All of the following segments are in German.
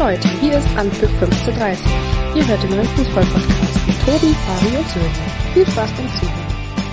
Leute, hier ist Anpfiff 15:30. Ihr hört den neuen Fußball-Podcast mit Tobi, Fabi und Sören. Viel Spaß beim Zuhören.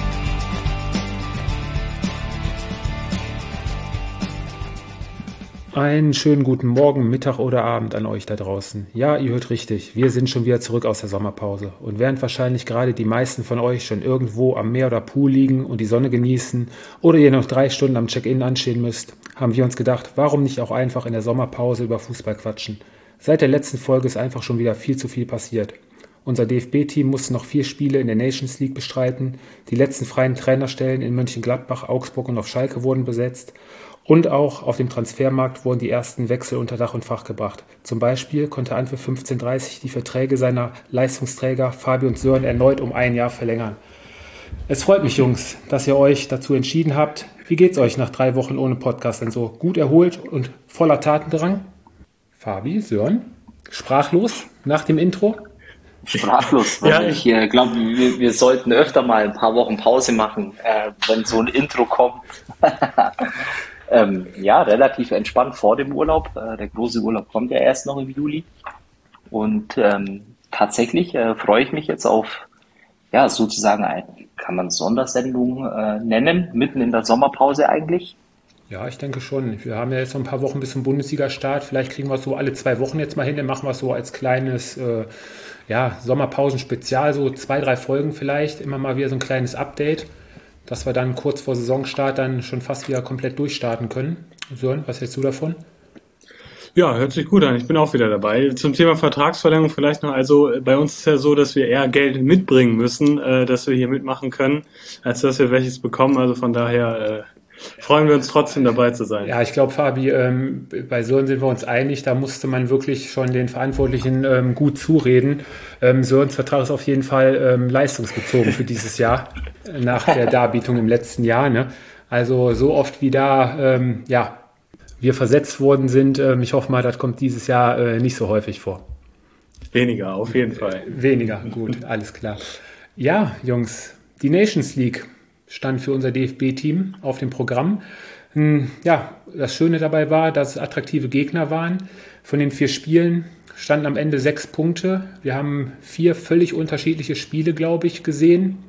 Einen schönen guten Morgen, Mittag oder Abend an euch da draußen. Ja, ihr hört richtig, wir sind schon wieder zurück aus der Sommerpause. Und während wahrscheinlich gerade die meisten von euch schon irgendwo am Meer oder Pool liegen und die Sonne genießen oder ihr noch 3 Stunden am Check-in anstehen müsst, haben wir uns gedacht, warum nicht auch einfach in der Sommerpause über Fußball quatschen. Seit der letzten Folge ist einfach schon wieder viel zu viel passiert. Unser DFB-Team musste noch 4 Spiele in der Nations League bestreiten. Die letzten freien Trainerstellen in Mönchengladbach, Augsburg und auf Schalke wurden besetzt. Und auch auf dem Transfermarkt wurden die ersten Wechsel unter Dach und Fach gebracht. Zum Beispiel konnte Anpfiff 15:30 die Verträge seiner Leistungsträger Fabi und Sören erneut um 1 Jahr verlängern. Es freut mich, Jungs, dass ihr euch dazu entschieden habt. Wie geht's euch nach 3 Wochen ohne Podcast denn so? Gut erholt und voller Tatendrang? Fabi, Sören, sprachlos nach dem Intro? Sprachlos. Ja, ich glaube, wir sollten öfter mal ein paar Wochen Pause machen, wenn so ein Intro kommt. Ja, relativ entspannt vor dem Urlaub. Der große Urlaub kommt ja erst noch im Juli. Und tatsächlich freue ich mich jetzt auf, ja, sozusagen, kann man Sondersendung nennen, mitten in der Sommerpause eigentlich. Ja, ich denke schon. Wir haben ja jetzt noch ein paar Wochen bis zum Bundesliga-Start. Vielleicht kriegen wir es so alle 2 Wochen jetzt mal hin. Dann machen wir es so als kleines Sommerpausen-Spezial, so 2, 3 Folgen vielleicht. Immer mal wieder so ein kleines Update, dass wir dann kurz vor Saisonstart dann schon fast wieder komplett durchstarten können. Sören, was hältst du davon? Ja, hört sich gut an. Ich bin auch wieder dabei. Zum Thema Vertragsverlängerung vielleicht noch. Also bei uns ist ja so, dass wir eher Geld mitbringen müssen, dass wir hier mitmachen können, als dass wir welches bekommen. Also von daher freuen wir uns trotzdem dabei zu sein. Ja, ich glaube, Fabi, bei Sören sind wir uns einig. Da musste man wirklich schon den Verantwortlichen gut zureden. Sörens Vertrag ist auf jeden Fall leistungsbezogen für dieses Jahr, nach der Darbietung im letzten Jahr. Ne? Also so oft wie da wir versetzt worden sind, ich hoffe mal, das kommt dieses Jahr nicht so häufig vor. Weniger, auf jeden Fall. Weniger, gut, alles klar. Ja, Jungs, die Nations League stand für unser DFB-Team auf dem Programm. Ja, das Schöne dabei war, dass es attraktive Gegner waren. Von den 4 Spielen standen am Ende 6 Punkte. Wir haben 4 völlig unterschiedliche Spiele, glaube ich, gesehen.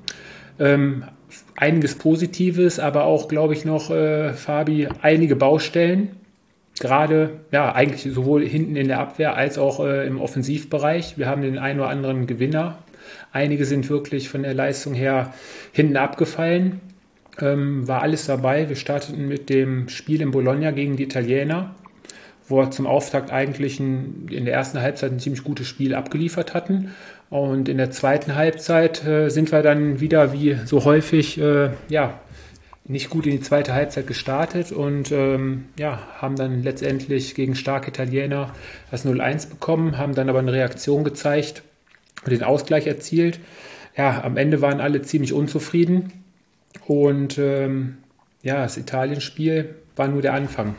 Einiges Positives, aber auch, glaube ich, noch, Fabi, einige Baustellen. Gerade, ja, eigentlich sowohl hinten in der Abwehr als auch im Offensivbereich. Wir haben den einen oder anderen Gewinner. Einige sind wirklich von der Leistung her hinten abgefallen. War alles dabei. Wir starteten mit dem Spiel in Bologna gegen die Italiener, wo wir zum Auftakt eigentlich in der ersten Halbzeit ein ziemlich gutes Spiel abgeliefert hatten. Und in der zweiten Halbzeit sind wir dann wieder, wie so häufig, nicht gut in die zweite Halbzeit gestartet und haben dann letztendlich gegen starke Italiener das 0-1 bekommen, haben dann aber eine Reaktion gezeigt und den Ausgleich erzielt. Ja, am Ende waren alle ziemlich unzufrieden und das Italien-Spiel war nur der Anfang.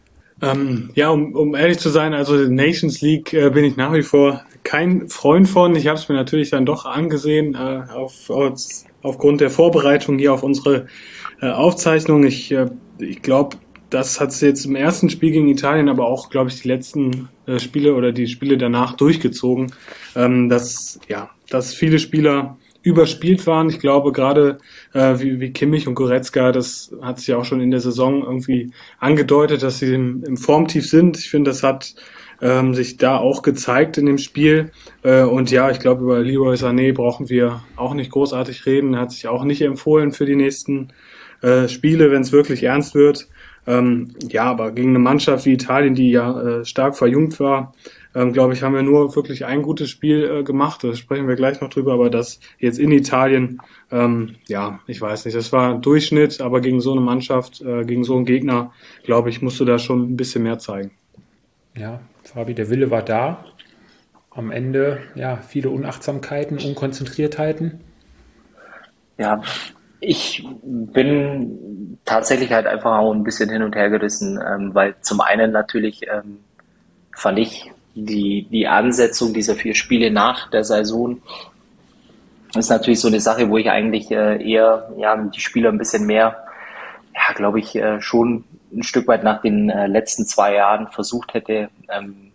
Um ehrlich zu sein, also Nations League bin ich nach wie vor kein Freund von. Ich habe es mir natürlich dann doch angesehen, aufgrund der Vorbereitung hier auf unsere Aufzeichnung. Ich glaube, das hat es jetzt im ersten Spiel gegen Italien, aber auch, glaube ich, die letzten Spiele oder die Spiele danach durchgezogen, dass viele Spieler überspielt waren. Ich glaube, gerade wie Kimmich und Goretzka, das hat sich ja auch schon in der Saison irgendwie angedeutet, dass sie im Formtief sind. Ich finde, das hat sich da auch gezeigt in dem Spiel. Und ja, ich glaube, über Leroy Sané brauchen wir auch nicht großartig reden. Er hat sich auch nicht empfohlen für die nächsten Spiele, wenn es wirklich ernst wird. Aber gegen eine Mannschaft wie Italien, die ja stark verjüngt war, glaube ich, haben wir nur wirklich ein gutes Spiel gemacht. Da sprechen wir gleich noch drüber, aber das jetzt in Italien, ich weiß nicht, das war Durchschnitt, aber gegen so eine Mannschaft, gegen so einen Gegner, glaube ich, musst du da schon ein bisschen mehr zeigen. Ja, Fabi, der Wille war da. Am Ende, viele Unachtsamkeiten, Unkonzentriertheiten. Ja, ich bin tatsächlich halt einfach auch ein bisschen hin und her gerissen, weil zum einen natürlich fand ich die Ansetzung dieser 4 Spiele nach der Saison ist natürlich so eine Sache, wo ich eigentlich eher die Spieler ein bisschen mehr, glaube ich, schon ein Stück weit nach den letzten 2 Jahren versucht hätte,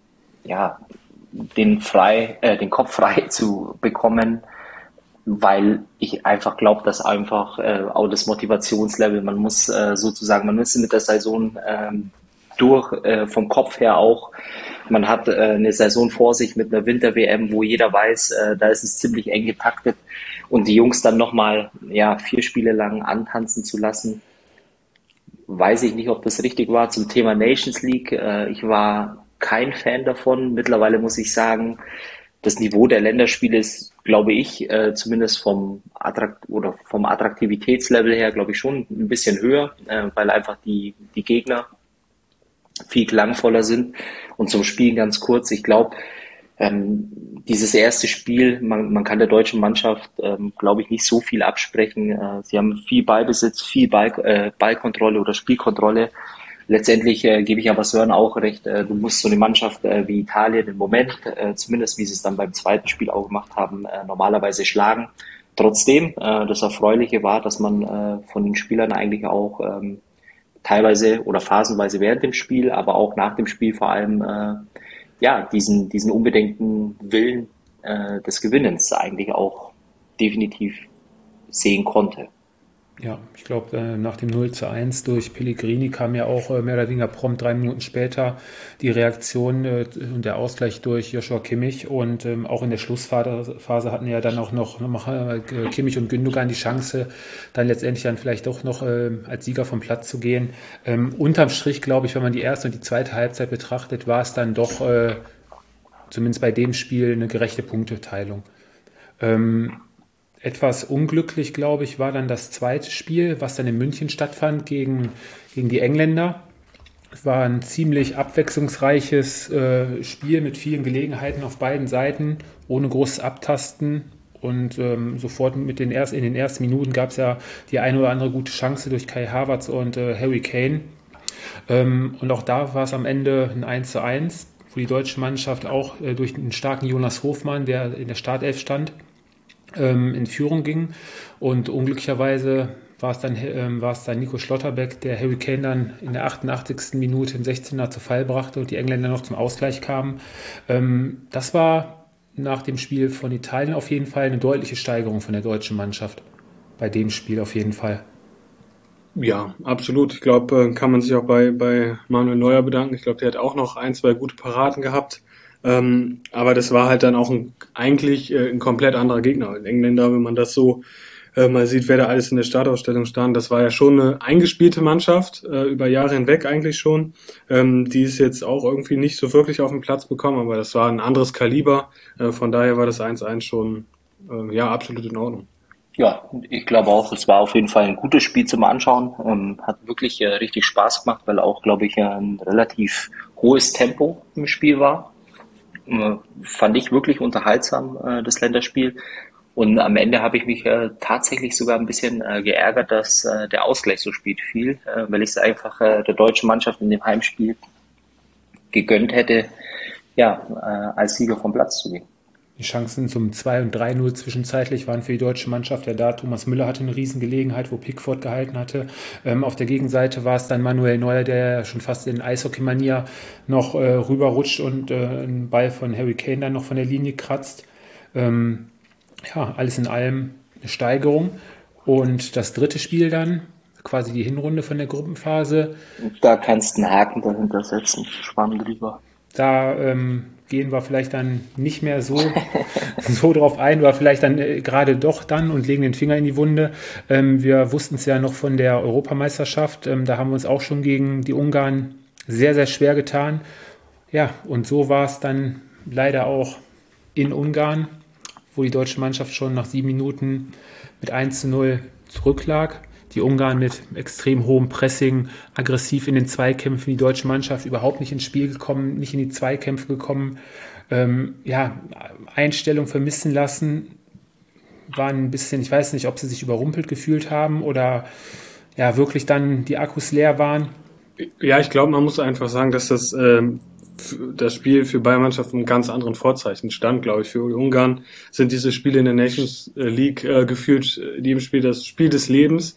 ja, den Kopf frei zu bekommen, weil ich einfach glaube, dass einfach auch das Motivationslevel, man muss man ist mit der Saison durch, vom Kopf her auch. Man hat eine Saison vor sich mit einer Winter-WM, wo jeder weiß, da ist es ziemlich eng getaktet. Und die Jungs dann nochmal 4 Spiele lang antanzen zu lassen, weiß ich nicht, ob das richtig war. Zum Thema Nations League, ich war kein Fan davon. Mittlerweile muss ich sagen, das Niveau der Länderspiele ist, glaube ich, zumindest vom Attraktivitätslevel her, glaube ich, schon ein bisschen höher, weil einfach die Gegner viel klangvoller sind. Und zum Spiel ganz kurz, ich glaube, dieses erste Spiel, man kann der deutschen Mannschaft, glaube ich, nicht so viel absprechen. Sie haben viel Ballbesitz, viel Ballkontrolle oder Spielkontrolle. Letztendlich gebe ich aber Sören auch recht, du musst so eine Mannschaft wie Italien im Moment, zumindest wie sie es dann beim zweiten Spiel auch gemacht haben, normalerweise schlagen. Trotzdem, das Erfreuliche war, dass man von den Spielern eigentlich auch teilweise oder phasenweise während dem Spiel, aber auch nach dem Spiel vor allem diesen unbedingten Willen des Gewinnens eigentlich auch definitiv sehen konnte. Ja, ich glaube, nach dem 0:1 durch Pellegrini kam ja auch mehr oder weniger prompt 3 Minuten später die Reaktion und der Ausgleich durch Joshua Kimmich. Und auch in der Schlussphase hatten ja dann auch noch Kimmich und Gündogan die Chance, dann letztendlich vielleicht doch noch als Sieger vom Platz zu gehen. Unterm Strich, glaube ich, wenn man die erste und die zweite Halbzeit betrachtet, war es dann doch zumindest bei dem Spiel eine gerechte Punkteteilung. Etwas unglücklich, glaube ich, war dann das zweite Spiel, was dann in München stattfand gegen die Engländer. Es war ein ziemlich abwechslungsreiches Spiel mit vielen Gelegenheiten auf beiden Seiten, ohne großes Abtasten. Und sofort in den ersten Minuten gab es ja die eine oder andere gute Chance durch Kai Havertz und Harry Kane. Und auch da war es am Ende ein 1:1, wo die deutsche Mannschaft auch durch einen starken Jonas Hofmann, der in der Startelf stand, in Führung ging, und unglücklicherweise war es dann Nico Schlotterbeck, der Harry Kane dann in der 88. Minute im 16er zu Fall brachte und die Engländer noch zum Ausgleich kamen. Das war nach dem Spiel von Italien auf jeden Fall eine deutliche Steigerung von der deutschen Mannschaft. Bei dem Spiel auf jeden Fall. Ja, absolut. Ich glaube, kann man sich auch bei Manuel Neuer bedanken. Ich glaube, der hat auch noch 1, 2 gute Paraden gehabt. Aber das war halt dann auch eigentlich ein komplett anderer Gegner. Ein Engländer, wenn man das so mal sieht, wer da alles in der Startaufstellung stand, das war ja schon eine eingespielte Mannschaft, über Jahre hinweg eigentlich schon. Die ist jetzt auch irgendwie nicht so wirklich auf den Platz bekommen, aber das war ein anderes Kaliber. Von daher war das 1:1 schon absolut in Ordnung. Ja, ich glaube auch, es war auf jeden Fall ein gutes Spiel zum Anschauen. Hat wirklich richtig Spaß gemacht, weil auch, glaube ich, ein relativ hohes Tempo im Spiel war. Fand ich wirklich unterhaltsam, das Länderspiel. Und am Ende habe ich mich tatsächlich sogar ein bisschen geärgert, dass der Ausgleich so spät fiel, weil ich es einfach der deutschen Mannschaft in dem Heimspiel gegönnt hätte, als Sieger vom Platz zu gehen. Die Chancen zum 2 und 3:0 zwischenzeitlich waren für die deutsche Mannschaft ja da. Thomas Müller hatte eine Riesengelegenheit, wo Pickford gehalten hatte. Auf der Gegenseite war es dann Manuel Neuer, der schon fast in Eishockey-Manier noch rüberrutscht und einen Ball von Harry Kane dann noch von der Linie kratzt. Alles in allem eine Steigerung. Und das dritte Spiel dann, quasi die Hinrunde von der Gruppenphase. Da kannst du einen Haken dahinter setzen, Schwamm drüber. Da gehen wir vielleicht dann nicht mehr so drauf ein, oder vielleicht dann gerade doch dann und legen den Finger in die Wunde. Wir wussten es ja noch von der Europameisterschaft, da haben wir uns auch schon gegen die Ungarn sehr, sehr schwer getan. Ja, und so war es dann leider auch in Ungarn, wo die deutsche Mannschaft schon nach 7 Minuten mit 1:0 zurücklag. Die Ungarn mit extrem hohem Pressing, aggressiv in den Zweikämpfen, die deutsche Mannschaft überhaupt nicht ins Spiel gekommen, nicht in die Zweikämpfe gekommen. Einstellung vermissen lassen, waren ein bisschen, ich weiß nicht, ob sie sich überrumpelt gefühlt haben oder wirklich dann die Akkus leer waren. Ja, ich glaube, man muss einfach sagen, dass das Spiel für beide Mannschaften einen ganz anderen Vorzeichen stand, glaube ich. Für Ungarn sind diese Spiele in der Nations League gefühlt in jedem Spiel das Spiel des Lebens.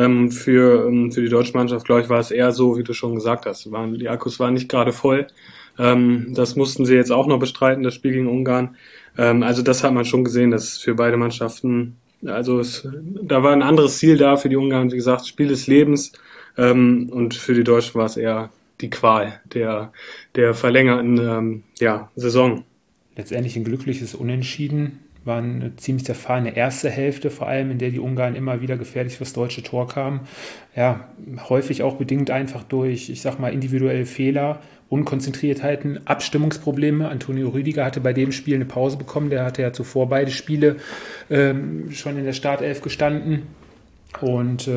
Für die deutsche Mannschaft, glaube ich, war es eher so, wie du schon gesagt hast. Die Akkus waren nicht gerade voll. Das mussten sie jetzt auch noch bestreiten, das Spiel gegen Ungarn. Also das hat man schon gesehen, dass es für beide Mannschaften, da war ein anderes Ziel da für die Ungarn, wie gesagt, Spiel des Lebens. Und für die Deutschen war es eher die Qual der verlängerten Saison. Letztendlich ein glückliches Unentschieden. War eine ziemlich zerfahrene erste Hälfte, vor allem, in der die Ungarn immer wieder gefährlich fürs deutsche Tor kamen. Ja, häufig auch bedingt einfach durch, ich sag mal, individuelle Fehler, Unkonzentriertheiten, Abstimmungsprobleme. Antonio Rüdiger hatte bei dem Spiel eine Pause bekommen. Der hatte ja zuvor beide Spiele schon in der Startelf gestanden. Und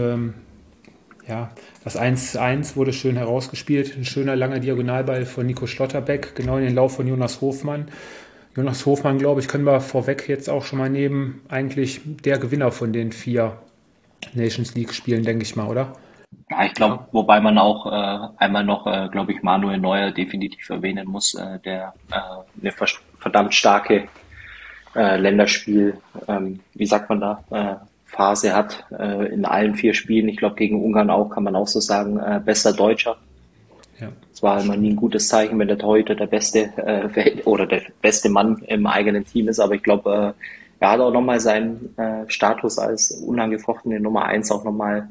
das 1:1 wurde schön herausgespielt. Ein schöner langer Diagonalball von Nico Schlotterbeck, genau in den Lauf von Jonas Hofmann. Jonas Hofmann, glaube ich, können wir vorweg jetzt auch schon mal nehmen. Eigentlich der Gewinner von den 4 Nations League-Spielen, denke ich mal, oder? Ja, ich glaube, wobei man auch einmal noch, glaube ich, Manuel Neuer definitiv erwähnen muss, der eine verdammt starke Länderspiel, wie sagt man da, Phase hat in allen 4 Spielen. Ich glaube, gegen Ungarn auch, kann man auch so sagen, bester Deutscher. Ja. Es war immer nie ein gutes Zeichen, wenn der Torhüter der beste oder der beste Mann im eigenen Team ist. Aber ich glaube, er hat auch nochmal seinen Status als unangefochtene Nummer 1 auch nochmal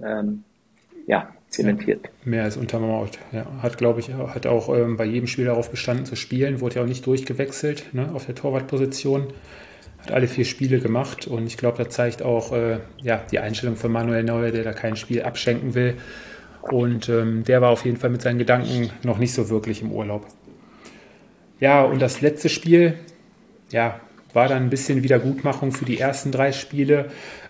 zementiert. Ja, mehr als untermauert. Ja, hat auch bei jedem Spiel darauf bestanden zu spielen, wurde ja auch nicht durchgewechselt, ne, auf der Torwartposition. Hat alle 4 Spiele gemacht und ich glaube, das zeigt auch die Einstellung von Manuel Neuer, der da kein Spiel abschenken will. Und der war auf jeden Fall mit seinen Gedanken noch nicht so wirklich im Urlaub. Ja, und das letzte Spiel, war dann ein bisschen Wiedergutmachung für die ersten 3 Spiele.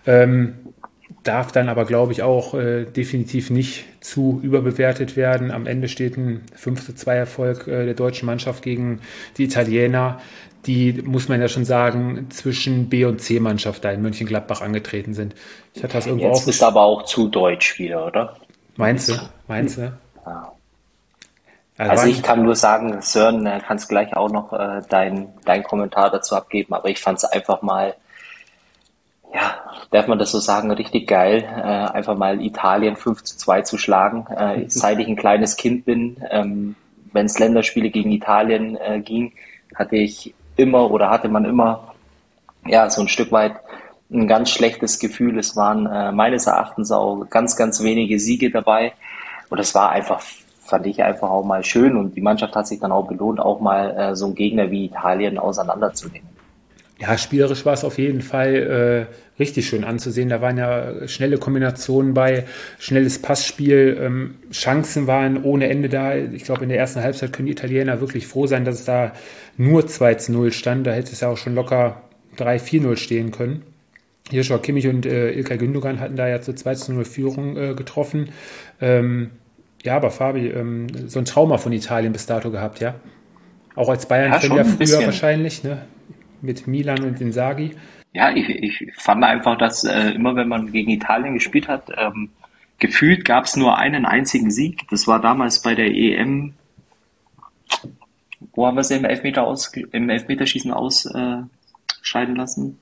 Darf dann aber, glaube ich, auch definitiv nicht zu überbewertet werden. Am Ende steht ein 5:2 der deutschen Mannschaft gegen die Italiener, die, muss man ja schon sagen, zwischen B- und C-Mannschaft da in Mönchengladbach angetreten sind. Ich hatte das irgendwo Jetzt ist aber auch zu deutsch wieder, oder? Meinst du? Ja. Also ich kann nur sagen, Sören, kannst gleich auch noch dein Kommentar dazu abgeben, aber ich fand es einfach mal, darf man das so sagen, richtig geil, einfach mal Italien 5:2 zu schlagen. Seit ich ein kleines Kind bin, wenn es Länderspiele gegen Italien ging, hatte man immer so ein Stück weit ein ganz schlechtes Gefühl. Es waren meines Erachtens auch ganz, ganz wenige Siege dabei. Und das war fand ich einfach auch mal schön. Und die Mannschaft hat sich dann auch belohnt, auch mal so einen Gegner wie Italien auseinanderzunehmen. Ja, spielerisch war es auf jeden Fall richtig schön anzusehen. Da waren ja schnelle Kombinationen bei, schnelles Passspiel, Chancen waren ohne Ende da. Ich glaube, in der ersten Halbzeit können die Italiener wirklich froh sein, dass es da nur 2:0 stand. Da hätte es ja auch schon locker 3-4-0 stehen können. Joshua Kimmich und İlkay Gündogan hatten da ja zur 2:0 Führung getroffen. Aber Fabi, so ein Trauma von Italien bis dato gehabt, ja? Auch als Bayern-Fan ja früher wahrscheinlich, ne? Mit Milan und Inzaghi. Ja, ich fand einfach, dass immer wenn man gegen Italien gespielt hat, gefühlt gab es nur einen einzigen Sieg. Das war damals bei der EM, wo haben wir sie im Elfmeterschießen ausscheiden lassen?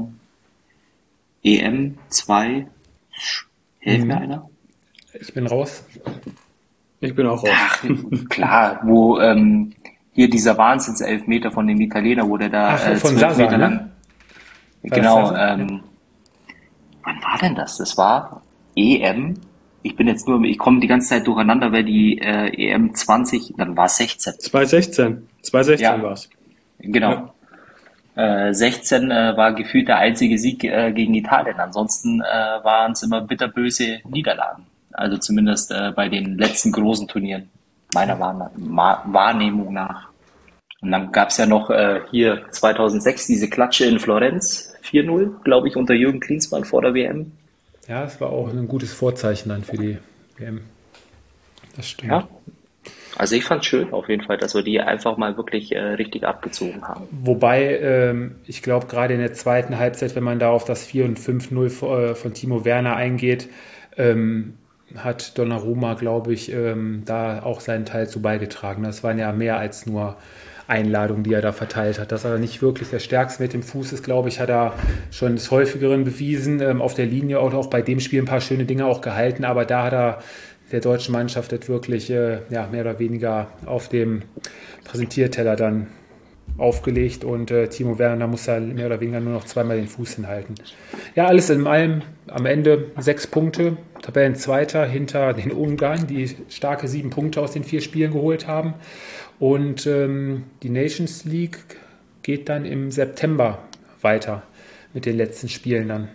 EM 2, hilft mir einer? Ich bin raus. Ich bin auch raus. Ach, klar, wo hier dieser Wahnsinnselfmeter von dem Italiener, wo der da von 12 Sasa, Meter lang. ne? Genau, wann war denn das? Das war EM. Ich komme die ganze Zeit durcheinander, weil die EM 20, dann war es 16. 2016 war es. Genau. Ja. 16 war gefühlt der einzige Sieg gegen Italien. Ansonsten waren es immer bitterböse Niederlagen. Also zumindest bei den letzten großen Turnieren, meiner Wahrnehmung nach. Und dann gab es ja noch hier 2006 diese Klatsche in Florenz, 4:0, glaube ich, unter Jürgen Klinsmann vor der WM. Ja, das war auch ein gutes Vorzeichen dann für die WM. Das stimmt. Ja. Also ich fand es schön auf jeden Fall, dass wir die einfach mal wirklich richtig abgezogen haben. Wobei, ich glaube, gerade in der zweiten Halbzeit, wenn man da auf das 4- und 5:0 von Timo Werner eingeht, hat Donnarumma, glaube ich, da auch seinen Teil zu beigetragen. Das waren ja mehr als nur Einladungen, die er da verteilt hat. Dass er nicht wirklich der Stärkste mit dem Fuß ist, glaube ich, hat er schon des Häufigeren bewiesen. Auf der Linie auch bei dem Spiel ein paar schöne Dinge auch gehalten, aber da hat er der deutschen Mannschaft wird wirklich mehr oder weniger auf dem Präsentierteller dann aufgelegt und Timo Werner muss da mehr oder weniger nur noch zweimal den Fuß hinhalten. Ja, alles in allem am Ende 6 Punkte, Tabellenzweiter hinter den Ungarn, die starke 7 Punkte aus den 4 Spielen geholt haben. Und die Nations League geht dann im September weiter mit den letzten Spielen dann.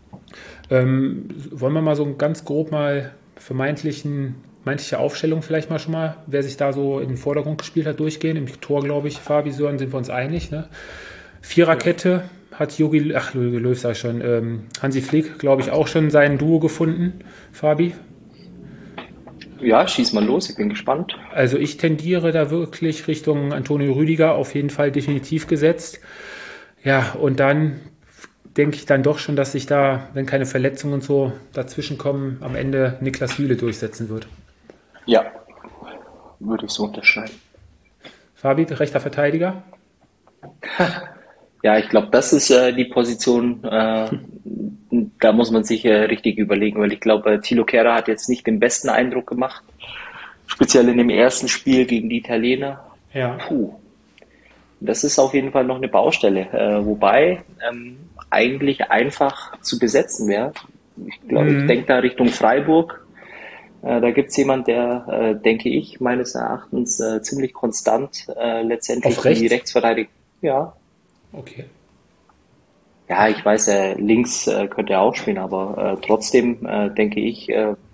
Wollen wir mal so ganz grob mal vermeintliche Aufstellung vielleicht mal schon mal, wer sich da so in den Vordergrund gespielt hat, durchgehen. Im Tor, glaube ich, Fabi, Sören, sind wir uns einig. Ne? Viererkette hat Jogi Löw, sag ich schon, Hansi Flick, glaube ich, auch schon sein Duo gefunden. Fabi? Ja, schieß mal los, ich bin gespannt. Also ich tendiere da wirklich Richtung Antonio Rüdiger, auf jeden Fall definitiv gesetzt. Ja, und dann denke ich dann doch schon, dass sich da, wenn keine Verletzungen und so dazwischen kommen, am Ende Niklas Süle durchsetzen wird. Ja, würde ich so unterschreiben. Fabi, rechter Verteidiger? Ja, ich glaube, das ist die Position, da muss man sich richtig überlegen, weil ich glaube, Thilo Kehrer hat jetzt nicht den besten Eindruck gemacht, speziell in dem ersten Spiel gegen die Italiener. Ja. Das ist auf jeden Fall noch eine Baustelle, wobei eigentlich einfach zu besetzen wäre. Ich glaube, ich denke da Richtung Freiburg. Da gibt es jemand, der, denke ich, meines Erachtens ziemlich konstant letztendlich die Rechtsverteidigung. Ja. Okay. Ja, ich weiß, links könnte er auch spielen, aber trotzdem denke ich,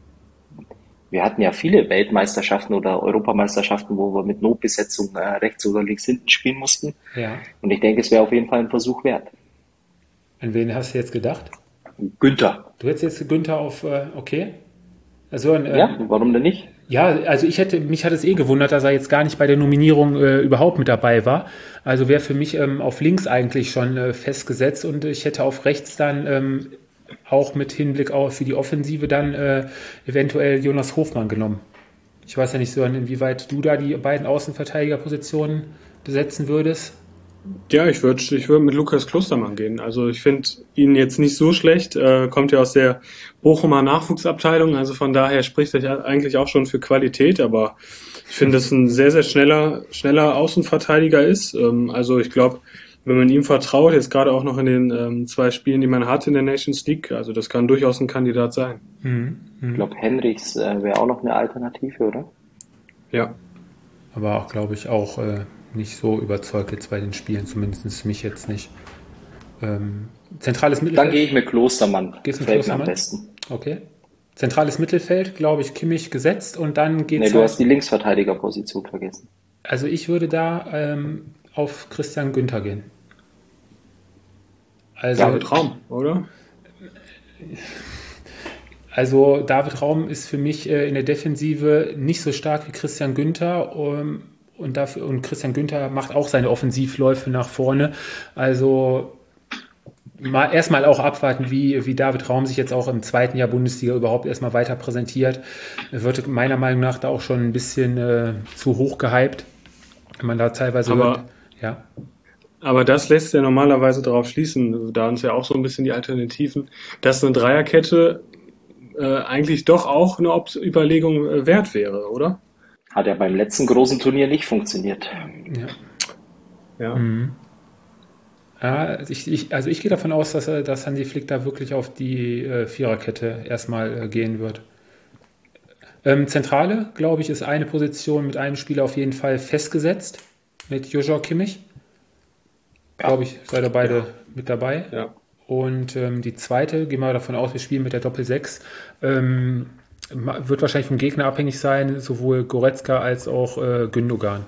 wir hatten ja viele Weltmeisterschaften oder Europameisterschaften, wo wir mit Notbesetzung rechts oder links hinten spielen mussten. Ja. Und ich denke, es wäre auf jeden Fall ein Versuch wert. An wen hast du jetzt gedacht? Günther. Du hättest jetzt Günther auf, okay. Also, ja, warum denn nicht? Ja, also mich hat es gewundert, dass er jetzt gar nicht bei der Nominierung überhaupt mit dabei war. Also wäre für mich auf links eigentlich schon festgesetzt und ich hätte auf rechts dann auch mit Hinblick auf für die Offensive dann eventuell Jonas Hofmann genommen. Ich weiß ja nicht so, inwieweit du da die beiden Außenverteidigerpositionen besetzen würdest. Ja, ich würd mit Lukas Klostermann gehen. Also ich finde ihn jetzt nicht so schlecht, kommt ja aus der Bochumer Nachwuchsabteilung, also von daher spricht er eigentlich auch schon für Qualität, aber ich finde, dass es ein sehr, sehr schneller Außenverteidiger ist. Also ich glaube, wenn man ihm vertraut, jetzt gerade auch noch in den 2 Spielen, die man hat in der Nations League, also das kann durchaus ein Kandidat sein. Ich glaube, Henrichs wäre auch noch eine Alternative, oder? Ja. Aber auch, glaube ich, auch nicht so überzeugt jetzt bei den Spielen, zumindest mich jetzt nicht. Zentrales Mittelfeld. Dann gehe ich mit Klostermann. Gehst mit Klostermann? Am besten. Okay. Zentrales Mittelfeld, glaube ich, Kimmich gesetzt und dann geht's. Nee, du hast die Linksverteidigerposition vergessen. Also ich würde da auf Christian Günther gehen. Also, David Raum, oder? Also David Raum ist für mich in der Defensive nicht so stark wie Christian Günther. Und Christian Günther macht auch seine Offensivläufe nach vorne. Also erstmal auch abwarten, wie David Raum sich jetzt auch im 2. Jahr Bundesliga überhaupt erstmal weiter präsentiert. Er wird meiner Meinung nach da auch schon ein bisschen zu hoch gehypt. Wenn man da teilweise hört. Ja. Aber das lässt ja normalerweise darauf schließen, da uns ja auch so ein bisschen die Alternativen, dass eine Dreierkette eigentlich doch auch eine Überlegung wert wäre, oder? Hat ja beim letzten großen Turnier nicht funktioniert. Ja. Mhm. Ja, also ich gehe davon aus, dass Hansi Flick da wirklich auf die Viererkette erstmal gehen wird. Zentrale, glaube ich, ist eine Position mit einem Spieler auf jeden Fall festgesetzt, mit Joshua Kimmich. Glaube ich, seid ihr beide mit dabei. Ja. Und die zweite, gehen wir davon aus, wir spielen mit der Doppel-6, wird wahrscheinlich vom Gegner abhängig sein, sowohl Goretzka als auch Gündogan.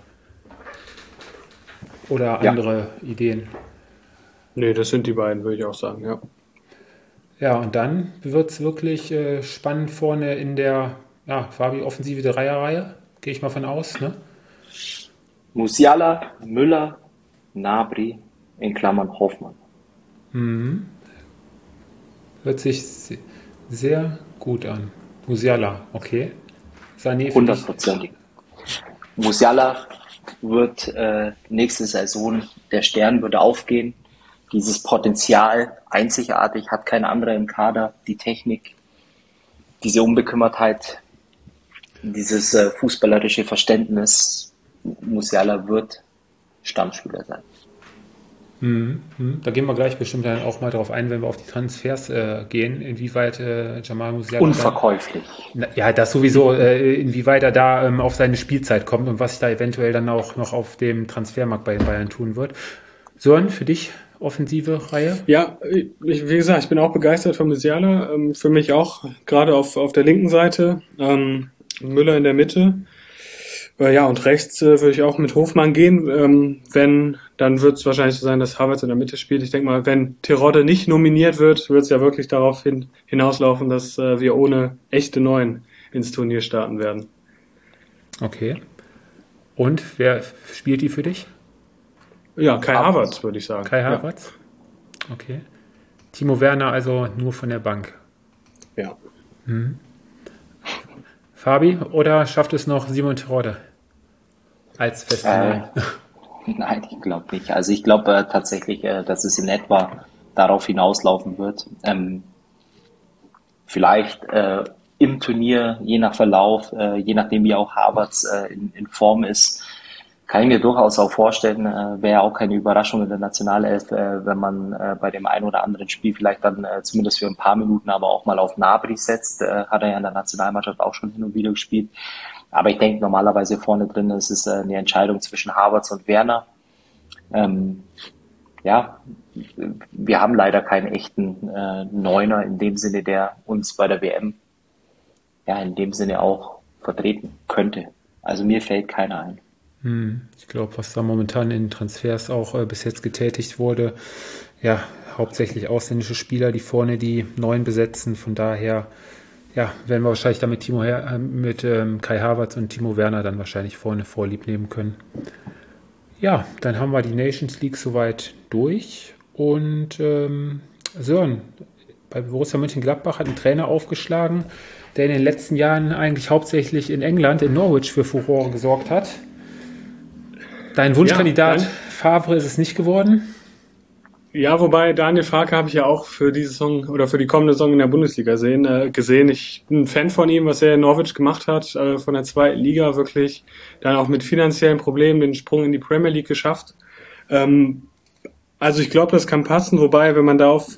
Oder andere Ideen. Nee, das sind die beiden, würde ich auch sagen, ja. Ja, und dann wird es wirklich spannend vorne in der Fabi, offensive Dreierreihe, gehe ich mal von aus, ne? Musiala, Müller, Gnabry, in Klammern Hoffmann. Mhm. Hört sich sehr gut an. Musiala, okay. Sané 100%. Musiala wird nächste Saison, der Stern würde aufgehen. Dieses Potenzial, einzigartig, hat kein anderer im Kader. Die Technik, diese Unbekümmertheit, dieses fußballerische Verständnis, Musiala wird Stammspieler sein. Da gehen wir gleich bestimmt dann auch mal drauf ein, wenn wir auf die Transfers gehen, inwieweit Jamal Musiala unverkäuflich. Ja, das sowieso, inwieweit er da auf seine Spielzeit kommt und was sich da eventuell dann auch noch auf dem Transfermarkt bei den Bayern tun wird. Sören, für dich offensive Reihe? Ja, wie gesagt, ich bin auch begeistert von Musiala. Für mich auch, gerade auf der linken Seite. Müller in der Mitte. Ja, und rechts würde ich auch mit Hofmann gehen. Wenn, dann wird es wahrscheinlich so sein, dass Havertz in der Mitte spielt. Ich denke mal, wenn Terodde nicht nominiert wird, wird es ja wirklich darauf hinauslaufen, dass wir ohne echte Neuen ins Turnier starten werden. Okay. Und wer spielt die für dich? Ja, Kai Havertz, würde ich sagen. Kai Havertz? Ja. Okay. Timo Werner also nur von der Bank. Ja. Fabi, oder schafft es noch Simon Terodde als festen Nein, ich glaube nicht. Also ich glaube tatsächlich, dass es in etwa darauf hinauslaufen wird. Vielleicht im Turnier, je nach Verlauf, je nachdem wie auch Havertz in Form ist, kann ich mir durchaus auch vorstellen, wäre auch keine Überraschung in der Nationalelf, wenn man bei dem einen oder anderen Spiel vielleicht dann zumindest für ein paar Minuten aber auch mal auf Gnabry setzt. Hat er ja in der Nationalmannschaft auch schon hin und wieder gespielt. Aber ich denke, normalerweise vorne drin ist es eine Entscheidung zwischen Havertz und Werner. Ja, wir haben leider keinen echten Neuner in dem Sinne, der uns bei der WM ja in dem Sinne auch vertreten könnte. Also mir fällt keiner ein. Ich glaube, was da momentan in Transfers auch bis jetzt getätigt wurde, ja, hauptsächlich ausländische Spieler, die vorne die Neuen besetzen. Von daher, ja, werden wir wahrscheinlich damit Kai Havertz und Timo Werner dann wahrscheinlich vorne vorlieb nehmen können. Ja, dann haben wir die Nations League soweit durch. Und Sören, bei Borussia Mönchengladbach hat ein Trainer aufgeschlagen, der in den letzten Jahren eigentlich hauptsächlich in England, in Norwich für Furore gesorgt hat. Dein Wunschkandidat Favre ist es nicht geworden? Ja, wobei Daniel Farke habe ich ja auch für diese Saison oder für die kommende Saison in der Bundesliga gesehen. Ich bin ein Fan von ihm, was er in Norwich gemacht hat, von der zweiten Liga wirklich. Dann auch mit finanziellen Problemen den Sprung in die Premier League geschafft. Also ich glaube, das kann passen, wobei, wenn man da auf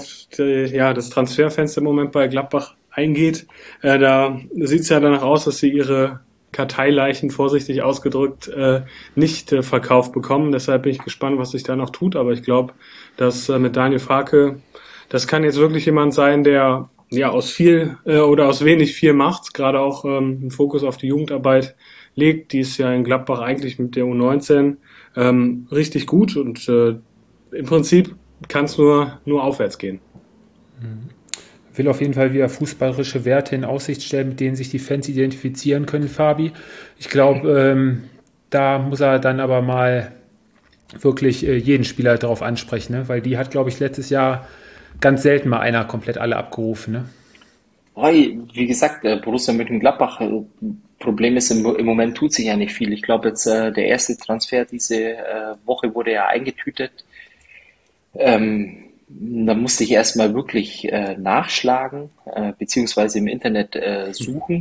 das Transferfenster im Moment bei Gladbach eingeht, da sieht es ja danach aus, dass sie ihre Karteileichen, vorsichtig ausgedrückt, nicht verkauft bekommen. Deshalb bin ich gespannt, was sich da noch tut. Aber ich glaube, dass mit Daniel Farke, das kann jetzt wirklich jemand sein, der ja aus viel oder aus wenig viel macht, gerade auch einen Fokus auf die Jugendarbeit legt. Die ist ja in Gladbach eigentlich mit der U19 richtig gut und im Prinzip kann es nur aufwärts gehen. Will auf jeden Fall wieder fußballerische Werte in Aussicht stellen, mit denen sich die Fans identifizieren können, Fabi. Ich glaube, da muss er dann aber mal wirklich jeden Spieler darauf ansprechen, ne? Weil die hat, glaube ich, letztes Jahr ganz selten mal einer komplett alle abgerufen. Ne? Wie gesagt, Borussia Mönchengladbach, Problem ist, im Moment tut sich ja nicht viel. Ich glaube jetzt, der erste Transfer diese Woche wurde ja eingetütet. Da musste ich erstmal wirklich nachschlagen, beziehungsweise im Internet suchen.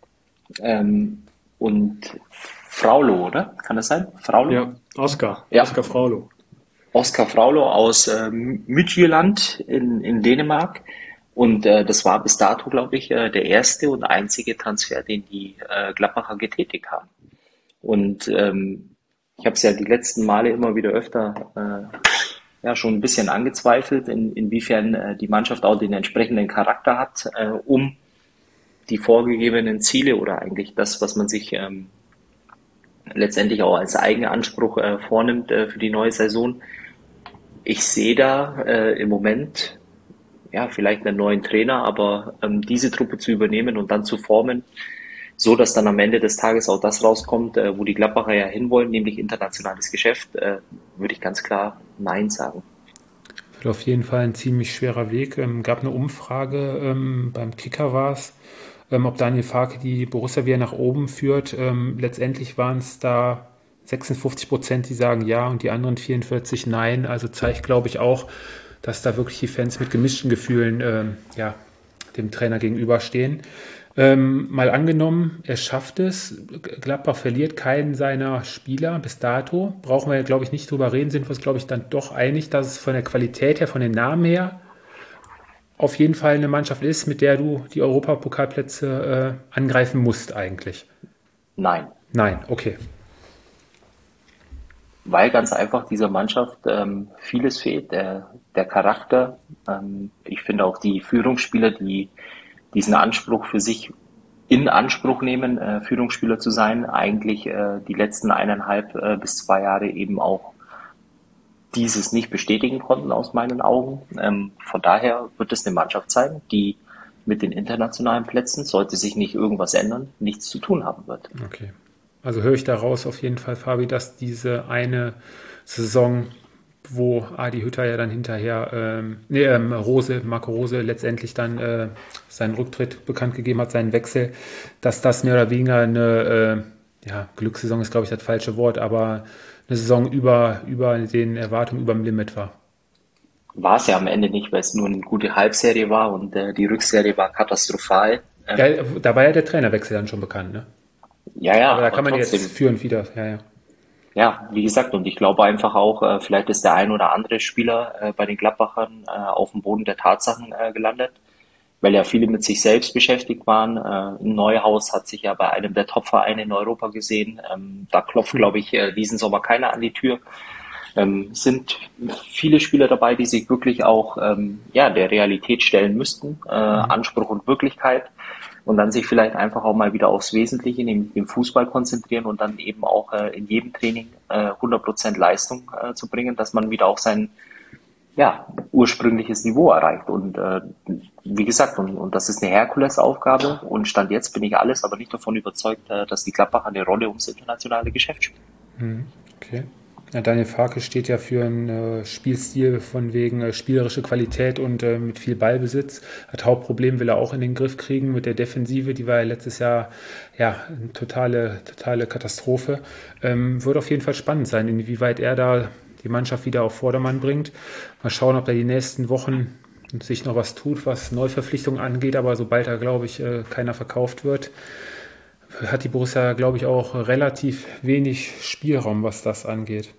Und Fraulo, oder? Kann das sein? Fraulo? Ja, Oskar Fraulo. Oskar Fraulo aus Midtjylland in Dänemark. Und das war bis dato, glaube ich, der erste und einzige Transfer, den die Gladbacher getätigt haben. Und ich habe es ja die letzten Male immer wieder öfter schon ein bisschen angezweifelt, inwiefern die Mannschaft auch den entsprechenden Charakter hat, um die vorgegebenen Ziele oder eigentlich das, was man sich letztendlich auch als Eigenanspruch vornimmt für die neue Saison. Ich sehe da im Moment vielleicht einen neuen Trainer, aber diese Truppe zu übernehmen und dann zu formen, so dass dann am Ende des Tages auch das rauskommt, wo die Gladbacher ja hinwollen, nämlich internationales Geschäft, würde ich ganz klar Nein sagen. Wird auf jeden Fall ein ziemlich schwerer Weg. Gab eine Umfrage, beim Kicker war es, ob Daniel Farke die Borussia wieder nach oben führt. Letztendlich waren es da 56%, die sagen ja und die anderen 44% nein. Also zeigt, glaube ich, auch, dass da wirklich die Fans mit gemischten Gefühlen dem Trainer gegenüberstehen. Mal angenommen, er schafft es, Gladbach verliert keinen seiner Spieler bis dato, brauchen wir, glaube ich, nicht drüber reden, sind wir uns, glaube ich, dann doch einig, dass es von der Qualität her, von den Namen her, auf jeden Fall eine Mannschaft ist, mit der du die Europapokalplätze angreifen musst eigentlich. Nein. Nein, okay. Weil ganz einfach dieser Mannschaft vieles fehlt, der Charakter. Ich finde auch die Führungsspieler, die diesen Anspruch für sich in Anspruch nehmen, Führungsspieler zu sein, eigentlich die letzten 1,5 bis 2 Jahre eben auch dieses nicht bestätigen konnten aus meinen Augen. Von daher wird es eine Mannschaft sein, die mit den internationalen Plätzen, sollte sich nicht irgendwas ändern, nichts zu tun haben wird. Okay. Also höre ich daraus auf jeden Fall, Fabi, dass diese eine Saison, wo Adi Hütter ja dann hinterher, Marco Rose letztendlich dann seinen Rücktritt bekannt gegeben hat, seinen Wechsel, dass das mehr oder weniger eine, Glückssaison ist, glaube ich, das falsche Wort, aber eine Saison über den Erwartungen, über dem Limit war. War es ja am Ende nicht, weil es nur eine gute Halbserie war und die Rückserie war katastrophal. Ja, da war ja der Trainerwechsel dann schon bekannt, ne? Ja, aber da kann man trotzdem, jetzt führen wieder, ja. Ja, wie gesagt, und ich glaube einfach auch, vielleicht ist der ein oder andere Spieler bei den Gladbachern auf dem Boden der Tatsachen gelandet, weil ja viele mit sich selbst beschäftigt waren. Neuhaus hat sich ja bei einem der Top-Vereine in Europa gesehen. Da klopft, glaube ich, diesen Sommer keiner an die Tür. Sind viele Spieler dabei, die sich wirklich auch der Realität stellen müssten, Anspruch und Wirklichkeit, und dann sich vielleicht einfach auch mal wieder aufs Wesentliche, nämlich den Fußball konzentrieren und dann eben auch in jedem Training 100% Leistung zu bringen, dass man wieder auch sein ursprüngliches Niveau erreicht. Und wie gesagt, und das ist eine Herkulesaufgabe, und Stand jetzt bin ich alles, aber nicht davon überzeugt, dass die Gladbacher eine Rolle ums internationale Geschäft spielen. Okay. Ja, Daniel Farke steht ja für einen Spielstil von wegen spielerische Qualität und mit viel Ballbesitz. Das Hauptproblem will er auch in den Griff kriegen mit der Defensive, die war ja letztes Jahr eine totale Katastrophe. Wird auf jeden Fall spannend sein, inwieweit er da die Mannschaft wieder auf Vordermann bringt. Mal schauen, ob da die nächsten Wochen sich noch was tut, was Neuverpflichtungen angeht, aber sobald da, glaube ich, keiner verkauft wird, hat die Borussia, glaube ich, auch relativ wenig Spielraum, was das angeht.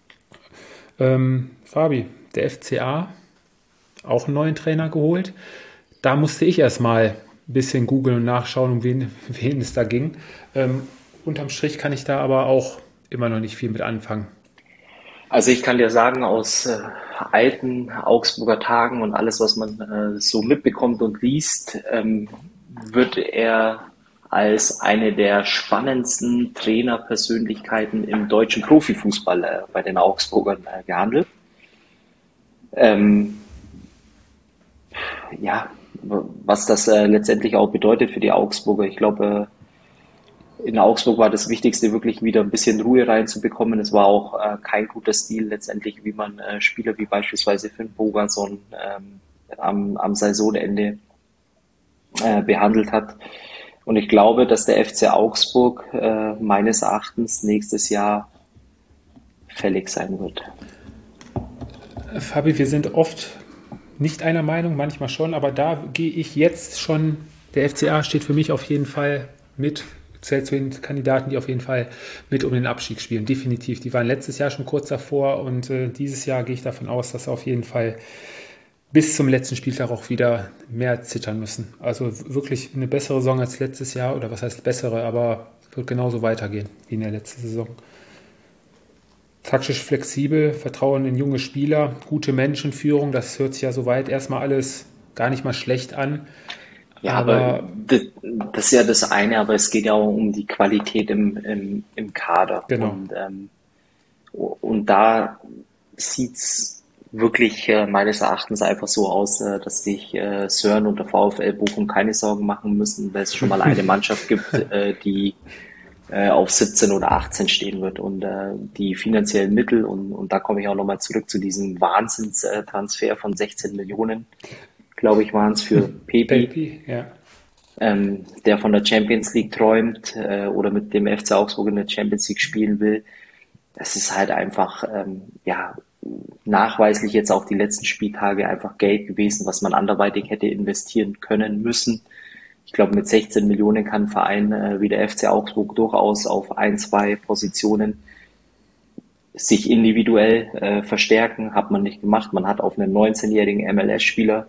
Fabi, der FCA, auch einen neuen Trainer geholt. Da musste ich erstmal ein bisschen googeln und nachschauen, um wen es da ging. Unterm Strich kann ich da aber auch immer noch nicht viel mit anfangen. Also ich kann dir sagen, aus alten Augsburger Tagen und alles, was man so mitbekommt und liest, wird er als eine der spannendsten Trainerpersönlichkeiten im deutschen Profifußball bei den Augsburgern gehandelt. Was das letztendlich auch bedeutet für die Augsburger. Ich glaube, in Augsburg war das Wichtigste, wirklich wieder ein bisschen Ruhe reinzubekommen. Es war auch kein guter Stil letztendlich, wie man Spieler wie beispielsweise Finn Bogason am Saisonende behandelt hat. Und ich glaube, dass der FC Augsburg meines Erachtens nächstes Jahr fällig sein wird. Fabi, wir sind oft nicht einer Meinung, manchmal schon, aber da gehe ich jetzt schon, der FCA steht für mich auf jeden Fall mit, zählt zu den Kandidaten, die auf jeden Fall mit um den Abstieg spielen, definitiv. Die waren letztes Jahr schon kurz davor und dieses Jahr gehe ich davon aus, dass sie auf jeden Fall bis zum letzten Spieltag auch wieder mehr zittern müssen. Also wirklich eine bessere Saison als letztes Jahr, oder was heißt bessere, aber wird genauso weitergehen wie in der letzten Saison. Taktisch flexibel, Vertrauen in junge Spieler, gute Menschenführung, das hört sich ja soweit erstmal alles gar nicht mal schlecht an. Ja, aber das ist ja das eine, aber es geht ja auch um die Qualität im Kader. Genau. Und da sieht's wirklich meines Erachtens einfach so aus, dass sich Sören und der VfL Bochum keine Sorgen machen müssen, weil es schon mal eine Mannschaft gibt, die auf 17 oder 18 stehen wird, und die finanziellen Mittel, und da komme ich auch nochmal zurück zu diesem Wahnsinnstransfer von 16 Millionen, glaube ich, waren es für Pepi, ja. Der von der Champions League träumt oder mit dem FC Augsburg in der Champions League spielen will. Es ist halt einfach nachweislich jetzt auch die letzten Spieltage einfach Geld gewesen, was man anderweitig hätte investieren können müssen. Ich glaube, mit 16 Millionen kann ein Verein wie der FC Augsburg durchaus auf ein, zwei Positionen sich individuell verstärken. Hat man nicht gemacht. Man hat auf einen 19-jährigen MLS-Spieler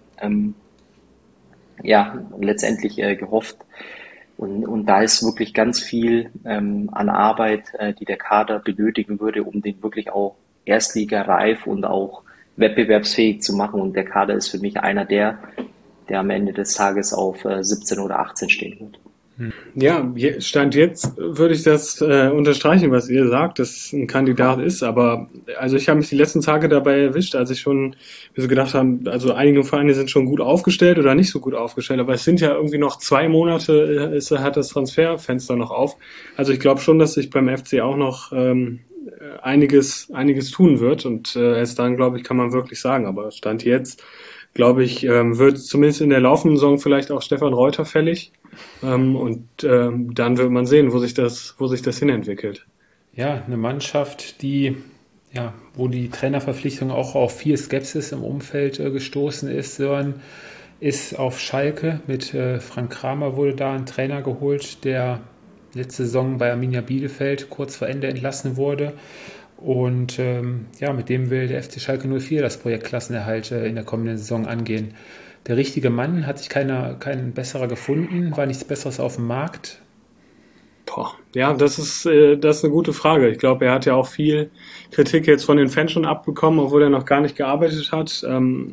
letztendlich gehofft. Und da ist wirklich ganz viel an Arbeit, die der Kader benötigen würde, um den wirklich auch erstligareif und auch wettbewerbsfähig zu machen. Und der Kader ist für mich einer der am Ende des Tages auf 17 oder 18 stehen wird. Ja, Stand jetzt würde ich das unterstreichen, was ihr sagt, dass ein Kandidat ist, aber also ich habe mich die letzten Tage dabei erwischt, als ich schon so gedacht habe, also einige Vereine sind schon gut aufgestellt oder nicht so gut aufgestellt, aber es sind ja irgendwie noch 2 Monate, hat das Transferfenster noch auf. Also ich glaube schon, dass sich beim FC auch noch einiges tun wird und erst dann, glaube ich, kann man wirklich sagen, aber Stand jetzt, glaube ich, wird zumindest in der laufenden Saison vielleicht auch Stefan Reuter fällig. Und dann wird man sehen, wo sich das hinentwickelt. Ja, eine Mannschaft, wo die Trainerverpflichtung auch auf viel Skepsis im Umfeld gestoßen ist, Sören, ist auf Schalke. Mit Frank Kramer wurde da ein Trainer geholt, der letzte Saison bei Arminia Bielefeld kurz vor Ende entlassen wurde. Und mit dem will der FC Schalke 04 das Projekt Klassenerhalt in der kommenden Saison angehen. Der richtige Mann, hat sich kein besserer gefunden, war nichts Besseres auf dem Markt? Ja, das ist eine gute Frage. Ich glaube, er hat ja auch viel Kritik jetzt von den Fans schon abbekommen, obwohl er noch gar nicht gearbeitet hat.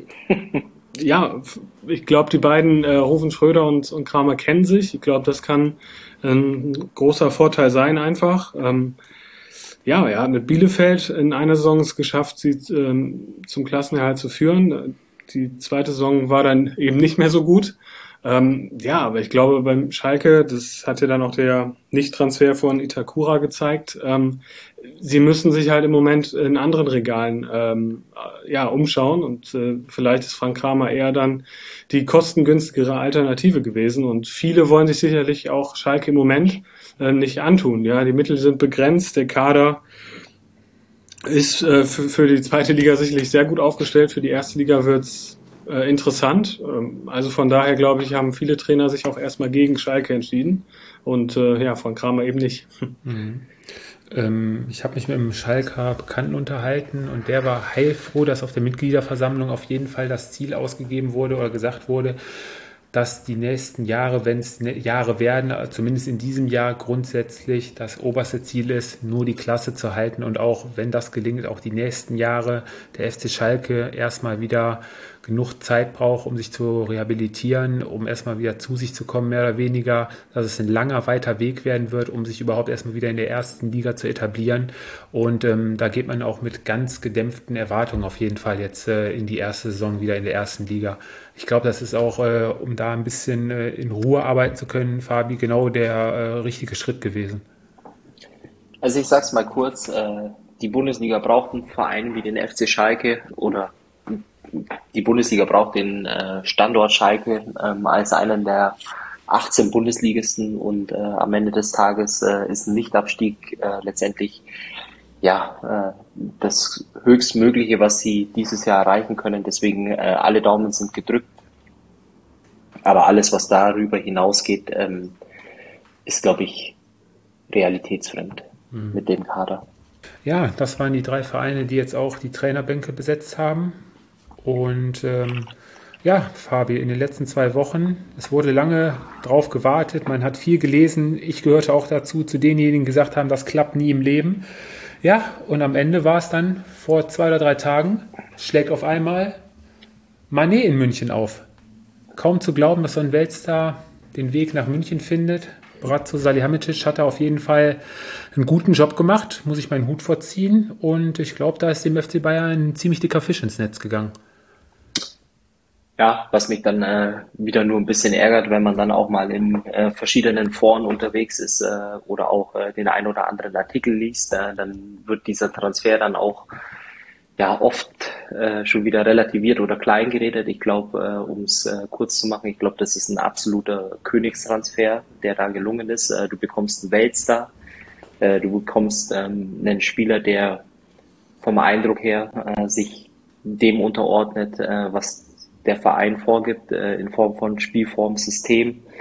Ich glaube, die beiden, Rufen Schröder und Kramer, kennen sich. Ich glaube, das kann ein großer Vorteil sein einfach. Er hat mit Bielefeld in einer Saison es geschafft, sie zum Klassenerhalt zu führen. Die zweite Saison war dann eben nicht mehr so gut. Aber ich glaube, beim Schalke, das hat ja dann auch der Nicht-Transfer von Itakura gezeigt, sie müssen sich halt im Moment in anderen Regalen umschauen und vielleicht ist Frank Kramer eher dann die kostengünstigere Alternative gewesen und viele wollen sich sicherlich auch Schalke im Moment nicht antun. Ja, die Mittel sind begrenzt, der Kader ist für die zweite Liga sicherlich sehr gut aufgestellt, für die erste Liga wird's interessant. Also von daher, glaube ich, haben viele Trainer sich auch erstmal gegen Schalke entschieden und Frank Kramer eben nicht. Ich habe mich mit einem Schalker Bekannten unterhalten und der war heilfroh, dass auf der Mitgliederversammlung auf jeden Fall das Ziel ausgegeben wurde oder gesagt wurde, dass die nächsten Jahre, wenn es Jahre werden, zumindest in diesem Jahr grundsätzlich das oberste Ziel ist, nur die Klasse zu halten und auch, wenn das gelingt, auch die nächsten Jahre der FC Schalke erstmal wieder genug Zeit braucht, um sich zu rehabilitieren, um erstmal wieder zu sich zu kommen, mehr oder weniger, dass es ein langer, weiter Weg werden wird, um sich überhaupt erstmal wieder in der ersten Liga zu etablieren. Und da geht man auch mit ganz gedämpften Erwartungen auf jeden Fall jetzt in die erste Saison wieder in der ersten Liga. Ich glaube, das ist auch, um da ein bisschen in Ruhe arbeiten zu können, Fabi, genau der richtige Schritt gewesen. Also ich sag's mal kurz, die Bundesliga braucht einen Verein wie den FC Schalke oder die Bundesliga braucht den Standort Schalke als einen der 18 Bundesligisten und am Ende des Tages ist ein Nichtabstieg letztendlich das Höchstmögliche, was sie dieses Jahr erreichen können. Deswegen alle Daumen sind gedrückt. Aber alles, was darüber hinausgeht, ist, glaube ich, realitätsfremd mit dem Kader. Ja, das waren die 3 Vereine, die jetzt auch die Trainerbänke besetzt haben. Und Fabi, in den letzten 2 Wochen, es wurde lange drauf gewartet, man hat viel gelesen. Ich gehörte auch dazu, zu denjenigen, die gesagt haben, das klappt nie im Leben. Ja, und am Ende war es dann vor 2 oder 3 Tagen, schlägt auf einmal Mané in München auf. Kaum zu glauben, dass so ein Weltstar den Weg nach München findet. Bratzo Salihamidzic hat da auf jeden Fall einen guten Job gemacht, muss ich meinen Hut vorziehen. Und ich glaube, da ist dem FC Bayern ein ziemlich dicker Fisch ins Netz gegangen. Ja, was mich dann wieder nur ein bisschen ärgert, wenn man dann auch mal in verschiedenen Foren unterwegs ist oder auch den ein oder anderen Artikel liest, dann wird dieser Transfer dann auch oft schon wieder relativiert oder klein geredet. Ich glaube, um es kurz zu machen, ich glaube, das ist ein absoluter Königstransfer, der da gelungen ist. Du bekommst einen Weltstar, du bekommst einen Spieler, der vom Eindruck her sich dem unterordnet, was der Verein vorgibt, in Form von Spielform, System.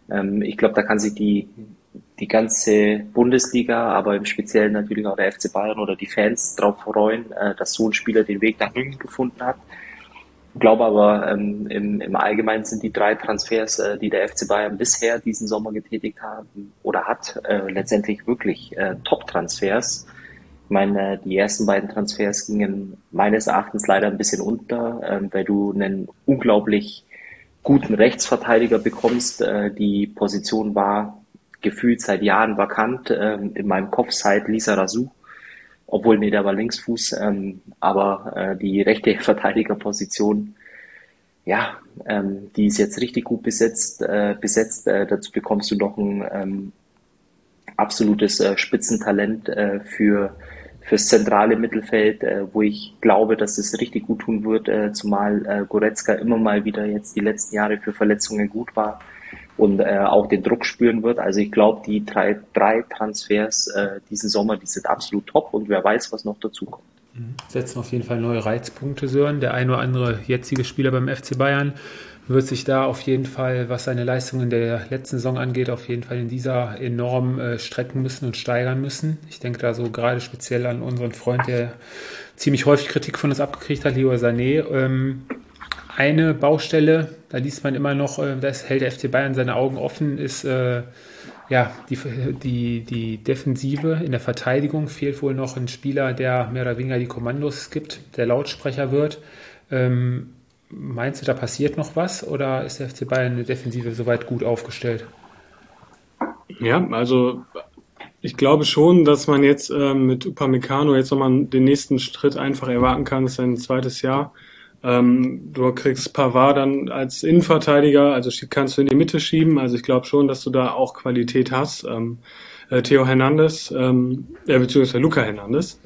Ich glaube, da kann sich die ganze Bundesliga, aber im Speziellen natürlich auch der FC Bayern oder die Fans darauf freuen, dass so ein Spieler den Weg nach München gefunden hat. Ich glaube aber, im Allgemeinen sind die 3 Transfers, die der FC Bayern bisher diesen Sommer getätigt haben oder hat, letztendlich wirklich Top-Transfers. Ich meine, die ersten beiden Transfers gingen meines Erachtens leider ein bisschen unter, weil du einen unglaublich guten Rechtsverteidiger bekommst. Die Position war gefühlt seit Jahren vakant. In meinem Kopf seit Lisa Razou, obwohl, nee, der war Linksfuß, aber die rechte Verteidigerposition, ja, die ist jetzt richtig gut besetzt. Dazu bekommst du noch ein absolutes Spitzentalent fürs zentrale Mittelfeld, wo ich glaube, dass es richtig gut tun wird, zumal Goretzka immer mal wieder jetzt die letzten Jahre für Verletzungen gut war und auch den Druck spüren wird. Also ich glaube, die drei Transfers diesen Sommer, die sind absolut top und wer weiß, was noch dazu kommt. Setzen auf jeden Fall neue Reizpunkte, Sören. Der ein oder andere jetzige Spieler beim FC Bayern wird sich da auf jeden Fall, was seine Leistungen der letzten Saison angeht, auf jeden Fall in dieser enorm strecken müssen und steigern müssen. Ich denke da so gerade speziell an unseren Freund, der ziemlich häufig Kritik von uns abgekriegt hat, Leroy Sané. Eine Baustelle, da liest man immer noch, das hält der FC Bayern seine Augen offen, ist die Defensive. In der Verteidigung fehlt wohl noch ein Spieler, der mehr oder weniger die Kommandos gibt, der Lautsprecher wird. Meinst du, da passiert noch was oder ist der FC Bayern in der Defensive soweit gut aufgestellt? Ja, also ich glaube schon, dass man jetzt mit Upamecano jetzt nochmal den nächsten Schritt einfach erwarten kann. Das ist ein zweites Jahr. Du kriegst Pavard dann als Innenverteidiger, also kannst du in die Mitte schieben. Also ich glaube schon, dass du da auch Qualität hast. Theo Hernandez, beziehungsweise Luca Hernandez,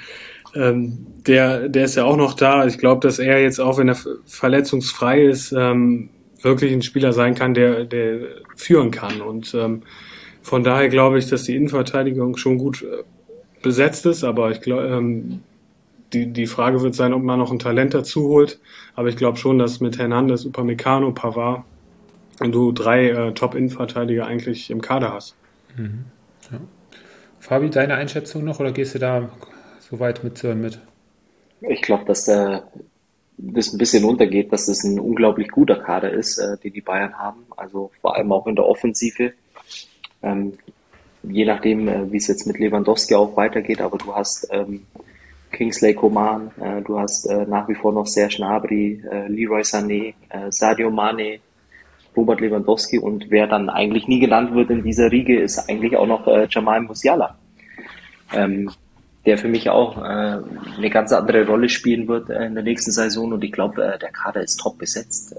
der ist ja auch noch da. Ich glaube, dass er jetzt auch, wenn er verletzungsfrei ist, wirklich ein Spieler sein kann, der führen kann. Und von daher glaube ich, dass die Innenverteidigung schon gut besetzt ist. Aber ich glaube, die Frage wird sein, ob man noch ein Talent dazu holt. Aber ich glaube schon, dass mit Hernandez, Upamecano, Pavard du 3 Top-Innenverteidiger eigentlich im Kader hast. Mhm. Ja. Fabi, deine Einschätzung noch oder gehst du da so weit mit Sören mit? Ich glaube, dass das ein bisschen untergeht, dass es ein unglaublich guter Kader ist, den die Bayern haben. Also vor allem auch in der Offensive. Je nachdem, wie es jetzt mit Lewandowski auch weitergeht, aber du hast Kingsley Coman, du hast nach wie vor noch Serge Gnabry, Leroy Sané, Sadio Mane, Robert Lewandowski und wer dann eigentlich nie genannt wird in dieser Riege, ist eigentlich auch noch Jamal Musiala, der für mich auch eine ganz andere Rolle spielen wird in der nächsten Saison und ich glaube, der Kader ist top besetzt.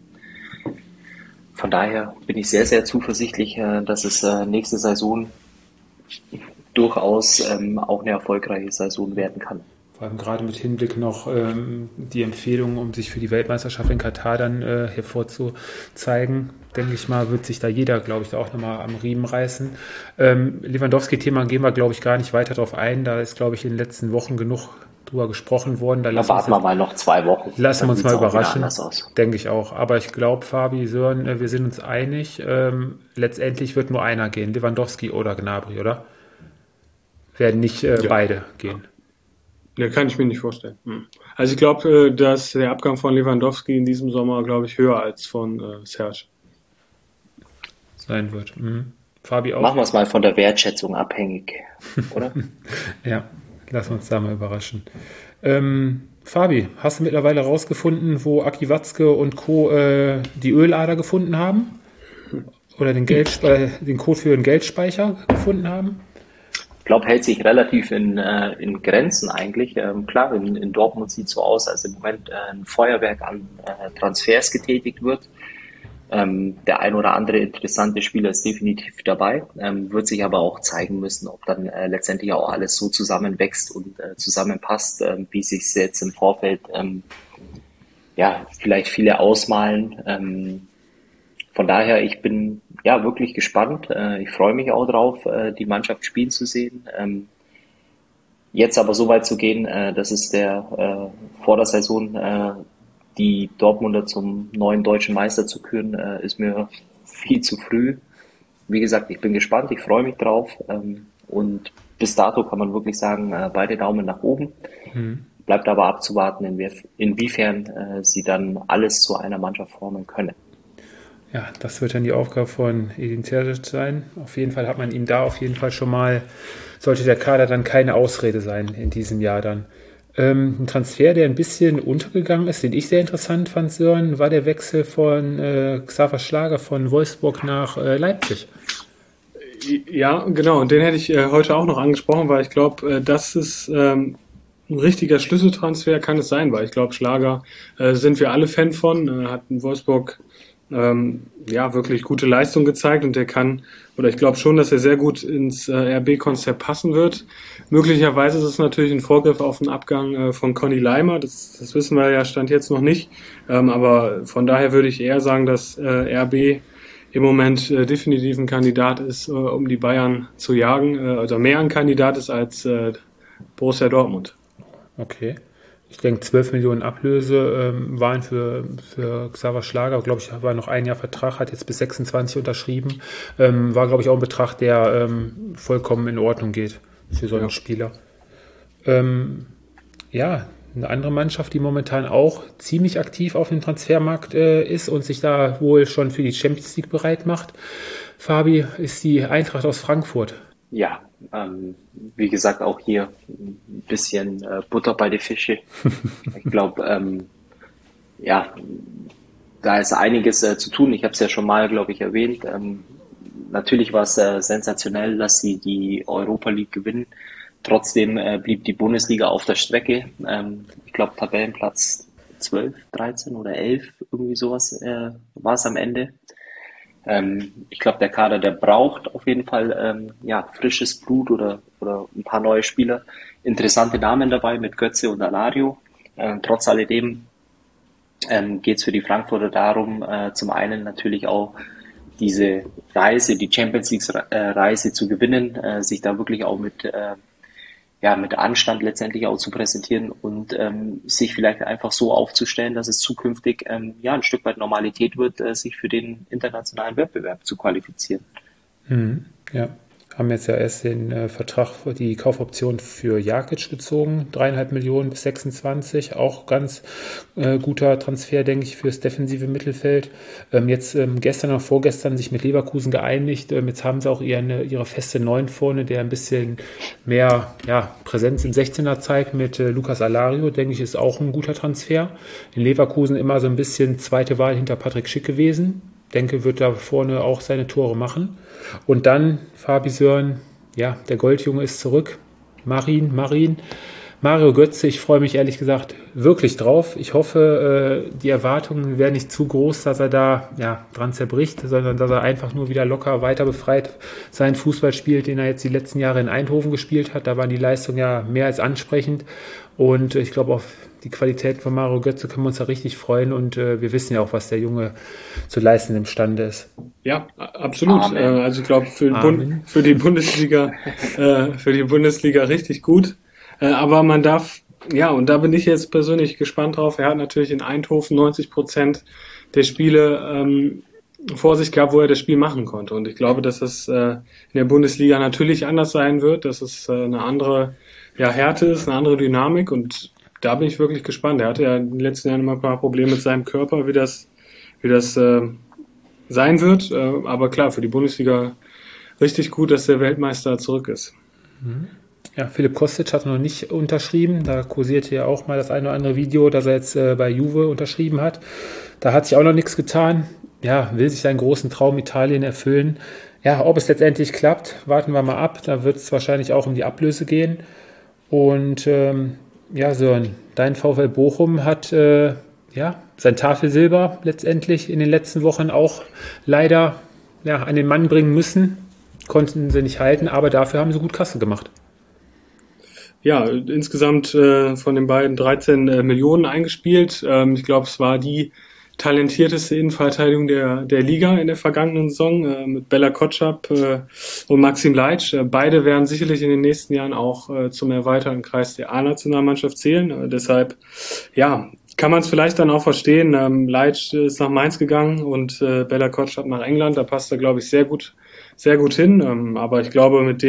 Von daher bin ich sehr, sehr zuversichtlich, dass es nächste Saison durchaus auch eine erfolgreiche Saison werden kann. Vor allem gerade mit Hinblick noch die Empfehlung, um sich für die Weltmeisterschaft in Katar dann hervorzuzeigen, denke ich mal, wird sich da jeder, glaube ich, da auch nochmal am Riemen reißen. Lewandowski-Thema gehen wir, glaube ich, gar nicht weiter drauf ein. Da ist, glaube ich, in den letzten Wochen genug drüber gesprochen worden. Da warten wir mal noch 2 Wochen. Lassen wir uns mal überraschen, denke ich auch. Aber ich glaube, Fabi, Sören, wir sind uns einig. Letztendlich wird nur einer gehen, Lewandowski oder Gnabry, oder? Werden nicht beide gehen. Ja, kann ich mir nicht vorstellen. Also ich glaube, dass der Abgang von Lewandowski in diesem Sommer, glaube ich, höher als von Serge sein wird. Fabi auch? Machen wir es mal von der Wertschätzung abhängig, oder? Ja, lassen wir uns da mal überraschen. Fabi, hast du mittlerweile rausgefunden, wo Aki Watzke und Co. die Ölader gefunden haben? Oder den Code für den Geldspeicher gefunden haben? Ich glaube, hält sich relativ in Grenzen eigentlich. Klar, in Dortmund sieht es so aus, als im Moment ein Feuerwerk an Transfers getätigt wird. Der ein oder andere interessante Spieler ist definitiv dabei, wird sich aber auch zeigen müssen, ob dann letztendlich auch alles so zusammenwächst und zusammenpasst, wie sich es jetzt im Vorfeld vielleicht viele ausmalen. Von daher, ich bin wirklich gespannt. Ich freue mich auch drauf, die Mannschaft spielen zu sehen. Jetzt aber so weit zu gehen, dass es vor der Saison die Dortmunder zum neuen deutschen Meister zu küren, ist mir viel zu früh. Wie gesagt, ich bin gespannt, ich freue mich drauf. Und bis dato kann man wirklich sagen, beide Daumen nach oben. Bleibt aber abzuwarten, inwiefern sie dann alles zu einer Mannschaft formen können. Ja, das wird dann die Aufgabe von Edin Terzic sein. Auf jeden Fall hat man ihm da auf jeden Fall schon mal, sollte der Kader dann keine Ausrede sein in diesem Jahr dann. Ein Transfer, der ein bisschen untergegangen ist, den ich sehr interessant fand, Sören, war der Wechsel von Xaver Schlager von Wolfsburg nach Leipzig. Ja, genau. Und den hätte ich heute auch noch angesprochen, weil ich glaube, das ist ein richtiger Schlüsseltransfer, kann es sein, weil ich glaube, Schlager sind wir alle Fan von, hat in Wolfsburg wirklich gute Leistung gezeigt und der kann, oder ich glaube schon, dass er sehr gut ins RB-Konzept passen wird. Möglicherweise ist es natürlich ein Vorgriff auf den Abgang von Conny Leimer, das wissen wir ja Stand jetzt noch nicht, aber von daher würde ich eher sagen, dass RB im Moment definitiv ein Kandidat ist, um die Bayern zu jagen, also mehr ein Kandidat ist als Borussia Dortmund. Okay. Ich denke, 12 Millionen Ablöse waren für Xaver Schlager, glaube ich, war noch ein Jahr Vertrag, hat jetzt bis 26 unterschrieben. War, glaube ich, auch ein Betrag, der vollkommen in Ordnung geht für so einen Spieler. Eine andere Mannschaft, die momentan auch ziemlich aktiv auf dem Transfermarkt ist und sich da wohl schon für die Champions League bereit macht, Fabi, ist die Eintracht aus Frankfurt. Ja, wie gesagt, auch hier ein bisschen Butter bei die Fische. Ich glaube, da ist einiges zu tun. Ich habe es ja schon mal, glaube ich, erwähnt. Natürlich war es sensationell, dass sie die Europa League gewinnen. Trotzdem blieb die Bundesliga auf der Strecke. Ich glaube, Tabellenplatz 12, 13 oder 11, irgendwie sowas war es am Ende. Ich glaube, der Kader, der braucht auf jeden Fall frisches Blut oder ein paar neue Spieler. Interessante Namen dabei mit Götze und Alario. Trotz alledem geht es für die Frankfurter darum, zum einen natürlich auch diese Reise, die Champions League Reise zu gewinnen, sich da wirklich auch mit Anstand letztendlich auch zu präsentieren und sich vielleicht einfach so aufzustellen, dass es zukünftig ein Stück weit Normalität wird, sich für den internationalen Wettbewerb zu qualifizieren. Ja, haben jetzt ja erst den Vertrag, die Kaufoption für Jakic gezogen, 3,5 Millionen bis 26, auch ganz guter Transfer, denke ich, fürs defensive Mittelfeld. Jetzt gestern oder vorgestern sich mit Leverkusen geeinigt, jetzt haben sie auch ihre feste Neun vorne, der ein bisschen mehr Präsenz im 16er zeigt mit Lucas Alario, denke ich, ist auch ein guter Transfer. In Leverkusen immer so ein bisschen zweite Wahl hinter Patrick Schick gewesen. Denke, wird da vorne auch seine Tore machen. Und dann, Fabi, Sören, der Goldjunge ist zurück. Mario Götze, ich freue mich ehrlich gesagt wirklich drauf. Ich hoffe, die Erwartungen werden nicht zu groß, dass er da dran zerbricht, sondern dass er einfach nur wieder locker weiter befreit seinen Fußball spielt, den er jetzt die letzten Jahre in Eindhoven gespielt hat. Da waren die Leistungen ja mehr als ansprechend. Und ich glaube, auf die Qualität von Mario Götze können wir uns da richtig freuen. Und wir wissen ja auch, was der Junge zu leisten imstande ist. Ja, absolut. Also ich glaube, für die Bundesliga richtig gut. Aber man darf, und da bin ich jetzt persönlich gespannt drauf. Er hat natürlich in Eindhoven 90% der Spiele vor sich gehabt, wo er das Spiel machen konnte. Und ich glaube, dass es in der Bundesliga natürlich anders sein wird, dass es eine andere Härte ist, eine andere Dynamik. Und da bin ich wirklich gespannt. Er hatte ja in den letzten Jahren immer ein paar Probleme mit seinem Körper, wie das sein wird. Aber klar, für die Bundesliga richtig gut, dass der Weltmeister zurück ist. Ja, Philipp Kostic hat noch nicht unterschrieben. Da kursierte ja auch mal das eine oder andere Video, dass er jetzt bei Juve unterschrieben hat. Da hat sich auch noch nichts getan. Ja, will sich seinen großen Traum Italien erfüllen. Ja, ob es letztendlich klappt, warten wir mal ab. Da wird es wahrscheinlich auch um die Ablöse gehen. Und Sören, dein VfL Bochum hat sein Tafelsilber letztendlich in den letzten Wochen auch leider an den Mann bringen müssen. Konnten sie nicht halten, aber dafür haben sie gut Kasse gemacht. Ja, insgesamt von den beiden 13 Millionen eingespielt. Ich glaube, es war die talentierteste Innenverteidigung der Liga in der vergangenen Saison mit Bella Kotschap und Maxim Leitsch. Beide werden sicherlich in den nächsten Jahren auch zum erweiterten Kreis der A-Nationalmannschaft zählen. Deshalb, kann man es vielleicht dann auch verstehen. Leitsch ist nach Mainz geganng und Bella Kotschap nach England. Da passt er, glaube ich, sehr gut hin. Aber ich glaube, mit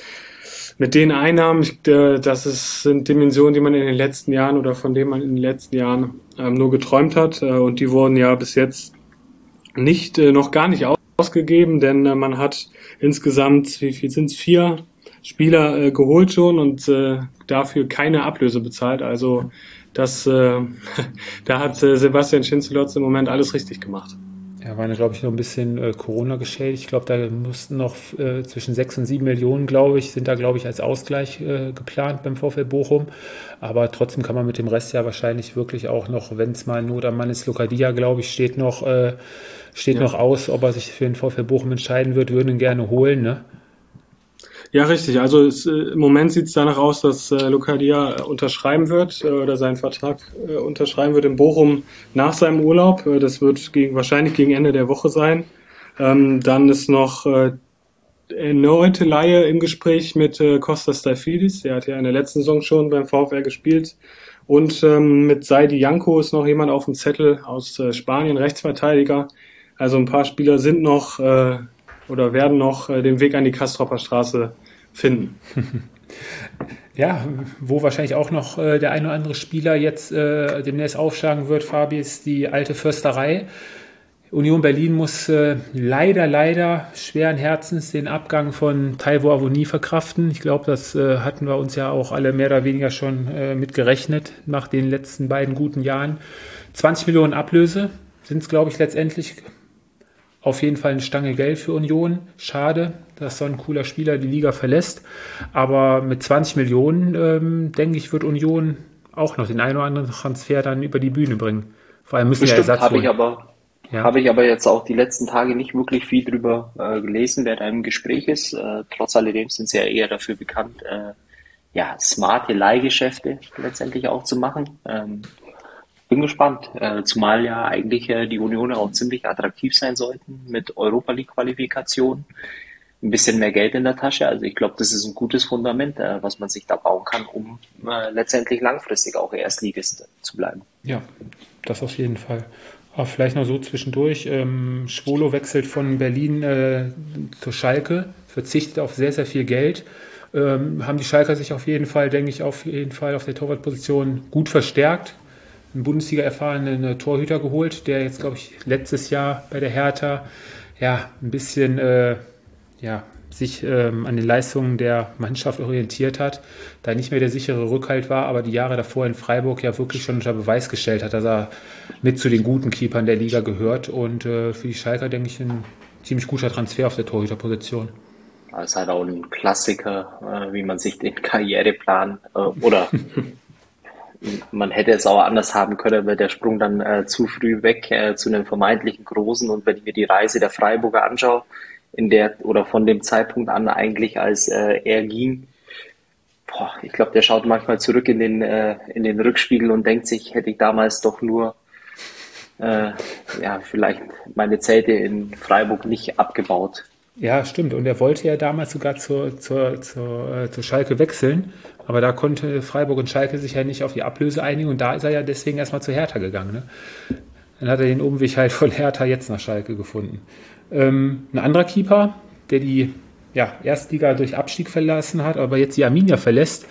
den Einnahmen, sind Dimensionen, die man in den letzten Jahren oder von denen man in den letzten Jahren nur geträumt hat. Und die wurden ja bis jetzt noch gar nicht ausgegeben, denn man hat insgesamt, wie viel sind es, 4 Spieler geholt schon und dafür keine Ablöse bezahlt. Also da hat Sebastian Schinzelotz im Moment alles richtig gemacht. Ja, waren ja, glaube ich, noch ein bisschen Corona geschädigt. Ich glaube, da mussten noch zwischen 6 und 7 Millionen, glaube ich, sind da, glaube ich, als Ausgleich geplant beim VfL Bochum. Aber trotzdem kann man mit dem Rest ja wahrscheinlich wirklich auch noch, wenn es mal Not am Mann ist, Lokadia, glaube ich, steht noch aus, ob er sich für den VfL Bochum entscheiden wird, würden ihn gerne holen, ne? Ja, richtig. Also im Moment sieht es danach aus, dass Lokadia unterschreiben wird oder seinen Vertrag unterschreiben wird in Bochum nach seinem Urlaub. Das wird wahrscheinlich gegen Ende der Woche sein. Dann ist noch erneute Leihe im Gespräch mit Kostas Staphylidis. Der hat ja in der letzten Saison schon beim VfR gespielt. Und mit Saidi Janko ist noch jemand auf dem Zettel aus Spanien, Rechtsverteidiger. Also ein paar Spieler sind noch oder werden noch den Weg an die Castropper Straße finden. Ja, wo wahrscheinlich auch noch der ein oder andere Spieler jetzt demnächst aufschlagen wird, Fabi, ist die alte Försterei. Union Berlin muss leider schweren Herzens den Abgang von Taiwo Avoni verkraften. Ich glaube, das hatten wir uns ja auch alle mehr oder weniger schon mit gerechnet nach den letzten beiden guten Jahren. 20 Millionen Ablöse sind es, glaube ich, letztendlich. Auf jeden Fall eine Stange Geld für Union. Schade, dass so ein cooler Spieler die Liga verlässt. Aber mit 20 Millionen, denke ich, wird Union auch noch den einen oder anderen Transfer dann über die Bühne bringen. Vor allem müssen ja Ersatz holen. Habe ich aber jetzt auch die letzten Tage nicht wirklich viel drüber gelesen, wer da im Gespräch ist. Trotz alledem sind sie ja eher dafür bekannt, smarte Leihgeschäfte letztendlich auch zu machen. Bin gespannt, zumal ja eigentlich die Unioner auch ziemlich attraktiv sein sollten mit Europa League Qualifikation, ein bisschen mehr Geld in der Tasche. Also ich glaube, das ist ein gutes Fundament, was man sich da bauen kann, um letztendlich langfristig auch Erstligist zu bleiben. Ja, das auf jeden Fall. Aber vielleicht noch so zwischendurch, Schwolo wechselt von Berlin zu Schalke, verzichtet auf sehr, sehr viel Geld. Haben die Schalker sich auf jeden Fall, denke ich, auf der Torwartposition gut verstärkt. Einen Bundesliga erfahrenen Torhüter geholt, der jetzt, glaube ich, letztes Jahr bei der Hertha ein bisschen sich an den Leistungen der Mannschaft orientiert hat, da nicht mehr der sichere Rückhalt war, aber die Jahre davor in Freiburg ja wirklich schon unter Beweis gestellt hat, dass er mit zu den guten Keepern der Liga gehört und für die Schalker, denke ich, ein ziemlich guter Transfer auf der Torhüterposition. Das ist halt auch ein Klassiker, wie man sich den Karriereplan oder man hätte es auch anders haben können, weil der Sprung dann zu früh weg zu einem vermeintlichen Großen. Und wenn ich mir die Reise der Freiburger anschaue, von dem Zeitpunkt an eigentlich, als er ging, ich glaube, der schaut manchmal zurück in den Rückspiegel und denkt sich, hätte ich damals doch nur vielleicht meine Zelte in Freiburg nicht abgebaut. Ja, stimmt. Und er wollte ja damals sogar zur Schalke wechseln. Aber da konnte Freiburg und Schalke sich ja nicht auf die Ablöse einigen. Und da ist er ja deswegen erstmal zu Hertha gegangen. Ne? Dann hat er den Umweg halt von Hertha jetzt nach Schalke gefunden. Ein anderer Keeper, der die Erstliga durch Abstieg verlassen hat, aber jetzt die Arminia verlässt,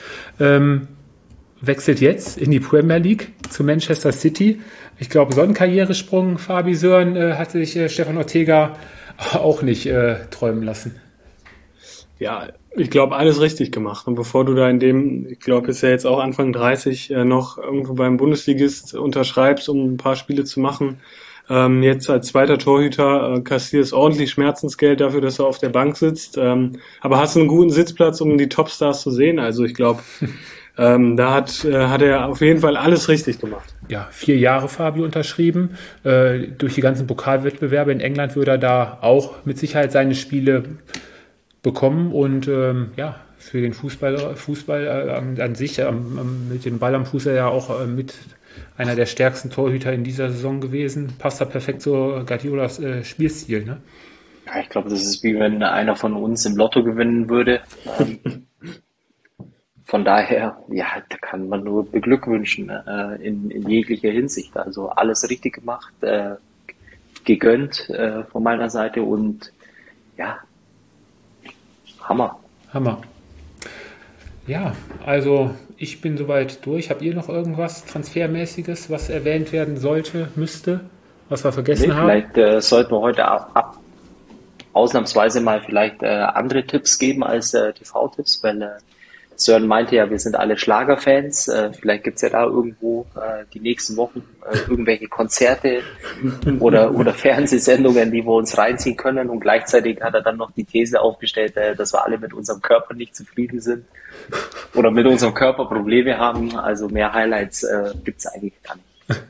wechselt jetzt in die Premier League zu Manchester City. Ich glaube, so einen Karrieresprung, Fabi Sören, hatte sich Stefan Ortega auch nicht träumen lassen. Ja, ich glaube, alles richtig gemacht. Und bevor du da ich glaube, ist ja jetzt auch Anfang 30, noch irgendwo beim Bundesligist unterschreibst, um ein paar Spiele zu machen, jetzt als zweiter Torhüter kassierst ordentlich Schmerzensgeld dafür, dass er auf der Bank sitzt, aber hast einen guten Sitzplatz, um die Topstars zu sehen. Also ich glaube, da hat er auf jeden Fall alles richtig gemacht. Ja, 4 Jahre Fabio unterschrieben. Durch die ganzen Pokalwettbewerbe in England würde er da auch mit Sicherheit seine Spiele bekommen und für den Fußball an sich, mit dem Ball am Fuß ja auch mit einer der stärksten Torhüter in dieser Saison gewesen. Passt da perfekt zu Guardiolas Spielstil, ne? Ja, ich glaube, das ist wie wenn einer von uns im Lotto gewinnen würde. von daher, ja, da kann man nur beglückwünschen in jeglicher Hinsicht. Also alles richtig gemacht, gegönnt von meiner Seite und ja, Hammer. Ja, also ich bin soweit durch. Habt ihr noch irgendwas Transfermäßiges, was erwähnt werden sollte, müsste, was wir vergessen haben? Vielleicht sollten wir heute ausnahmsweise mal vielleicht andere Tipps geben als TV-Tipps, weil Sören meinte ja, wir sind alle Schlagerfans. Vielleicht gibt's ja da irgendwo die nächsten Wochen irgendwelche Konzerte oder Fernsehsendungen, die wir uns reinziehen können. Und gleichzeitig hat er dann noch die These aufgestellt, dass wir alle mit unserem Körper nicht zufrieden sind oder mit unserem Körper Probleme haben. Also mehr Highlights gibt's eigentlich gar nicht.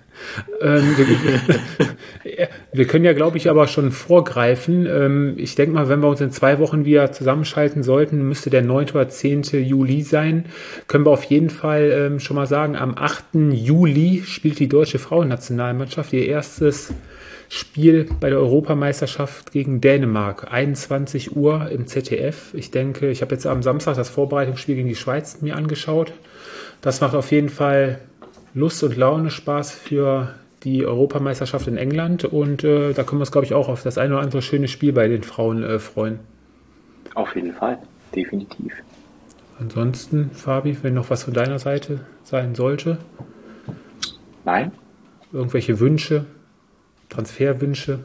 Wir können ja, glaube ich, aber schon vorgreifen. Ich denke mal, wenn wir uns in 2 Wochen wieder zusammenschalten sollten, müsste der 9. oder 10. Juli sein. Können wir auf jeden Fall schon mal sagen, am 8. Juli spielt die deutsche Frauennationalmannschaft ihr erstes Spiel bei der Europameisterschaft gegen Dänemark. 21 Uhr im ZDF. Ich denke, ich habe jetzt am Samstag das Vorbereitungsspiel gegen die Schweiz mir angeschaut. Das macht auf jeden Fall Lust und Laune, Spaß für die Europameisterschaft in England und da können wir uns, glaube ich, auch auf das eine oder andere schöne Spiel bei den Frauen freuen. Auf jeden Fall, definitiv. Ansonsten, Fabi, wenn noch was von deiner Seite sein sollte? Nein. Irgendwelche Wünsche, Transferwünsche?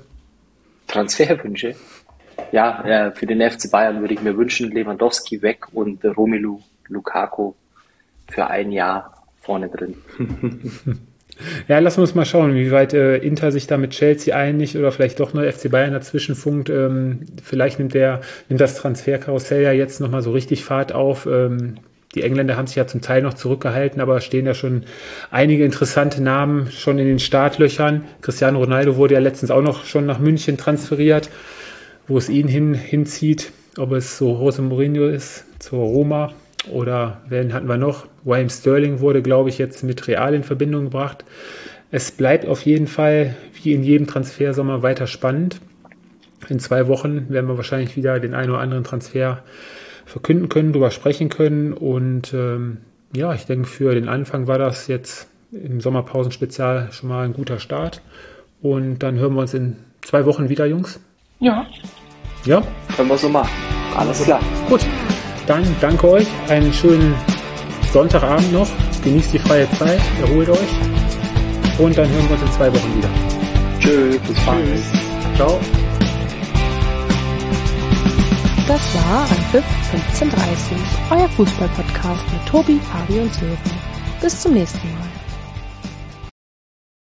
Ja, für den FC Bayern würde ich mir wünschen, Lewandowski weg und Romelu Lukaku für 1 Jahr vorne drin. Ja, lassen wir uns mal schauen, wie weit Inter sich da mit Chelsea einigt oder vielleicht doch nur FC Bayern dazwischen funkt. Vielleicht nimmt das Transferkarussell ja jetzt nochmal so richtig Fahrt auf. Die Engländer haben sich ja zum Teil noch zurückgehalten, aber stehen ja schon einige interessante Namen schon in den Startlöchern. Cristiano Ronaldo wurde ja letztens auch noch schon nach München transferiert, wo es ihn hinzieht. Ob es so Jose Mourinho ist, zur Roma. Oder wen hatten wir noch? Raheem Sterling wurde, glaube ich, jetzt mit Real in Verbindung gebracht. Es bleibt auf jeden Fall, wie in jedem Transfersommer, weiter spannend. In 2 Wochen werden wir wahrscheinlich wieder den einen oder anderen Transfer verkünden können, drüber sprechen können. Und ja, ich denke, für den Anfang war das jetzt im Sommerpausenspezial schon mal ein guter Start. Und dann hören wir uns in 2 Wochen wieder, Jungs. Ja. Ja? Können wir so machen. Alles klar. Gut. Dann danke euch, einen schönen Sonntagabend noch, genießt die freie Zeit, erholt euch und dann hören wir uns in 2 Wochen wieder. Tschüss, bis bald. Ciao. Das war Anpfiff 15:30, euer Fußball-Podcast mit Tobi, Fabi und Sören. Bis zum nächsten Mal.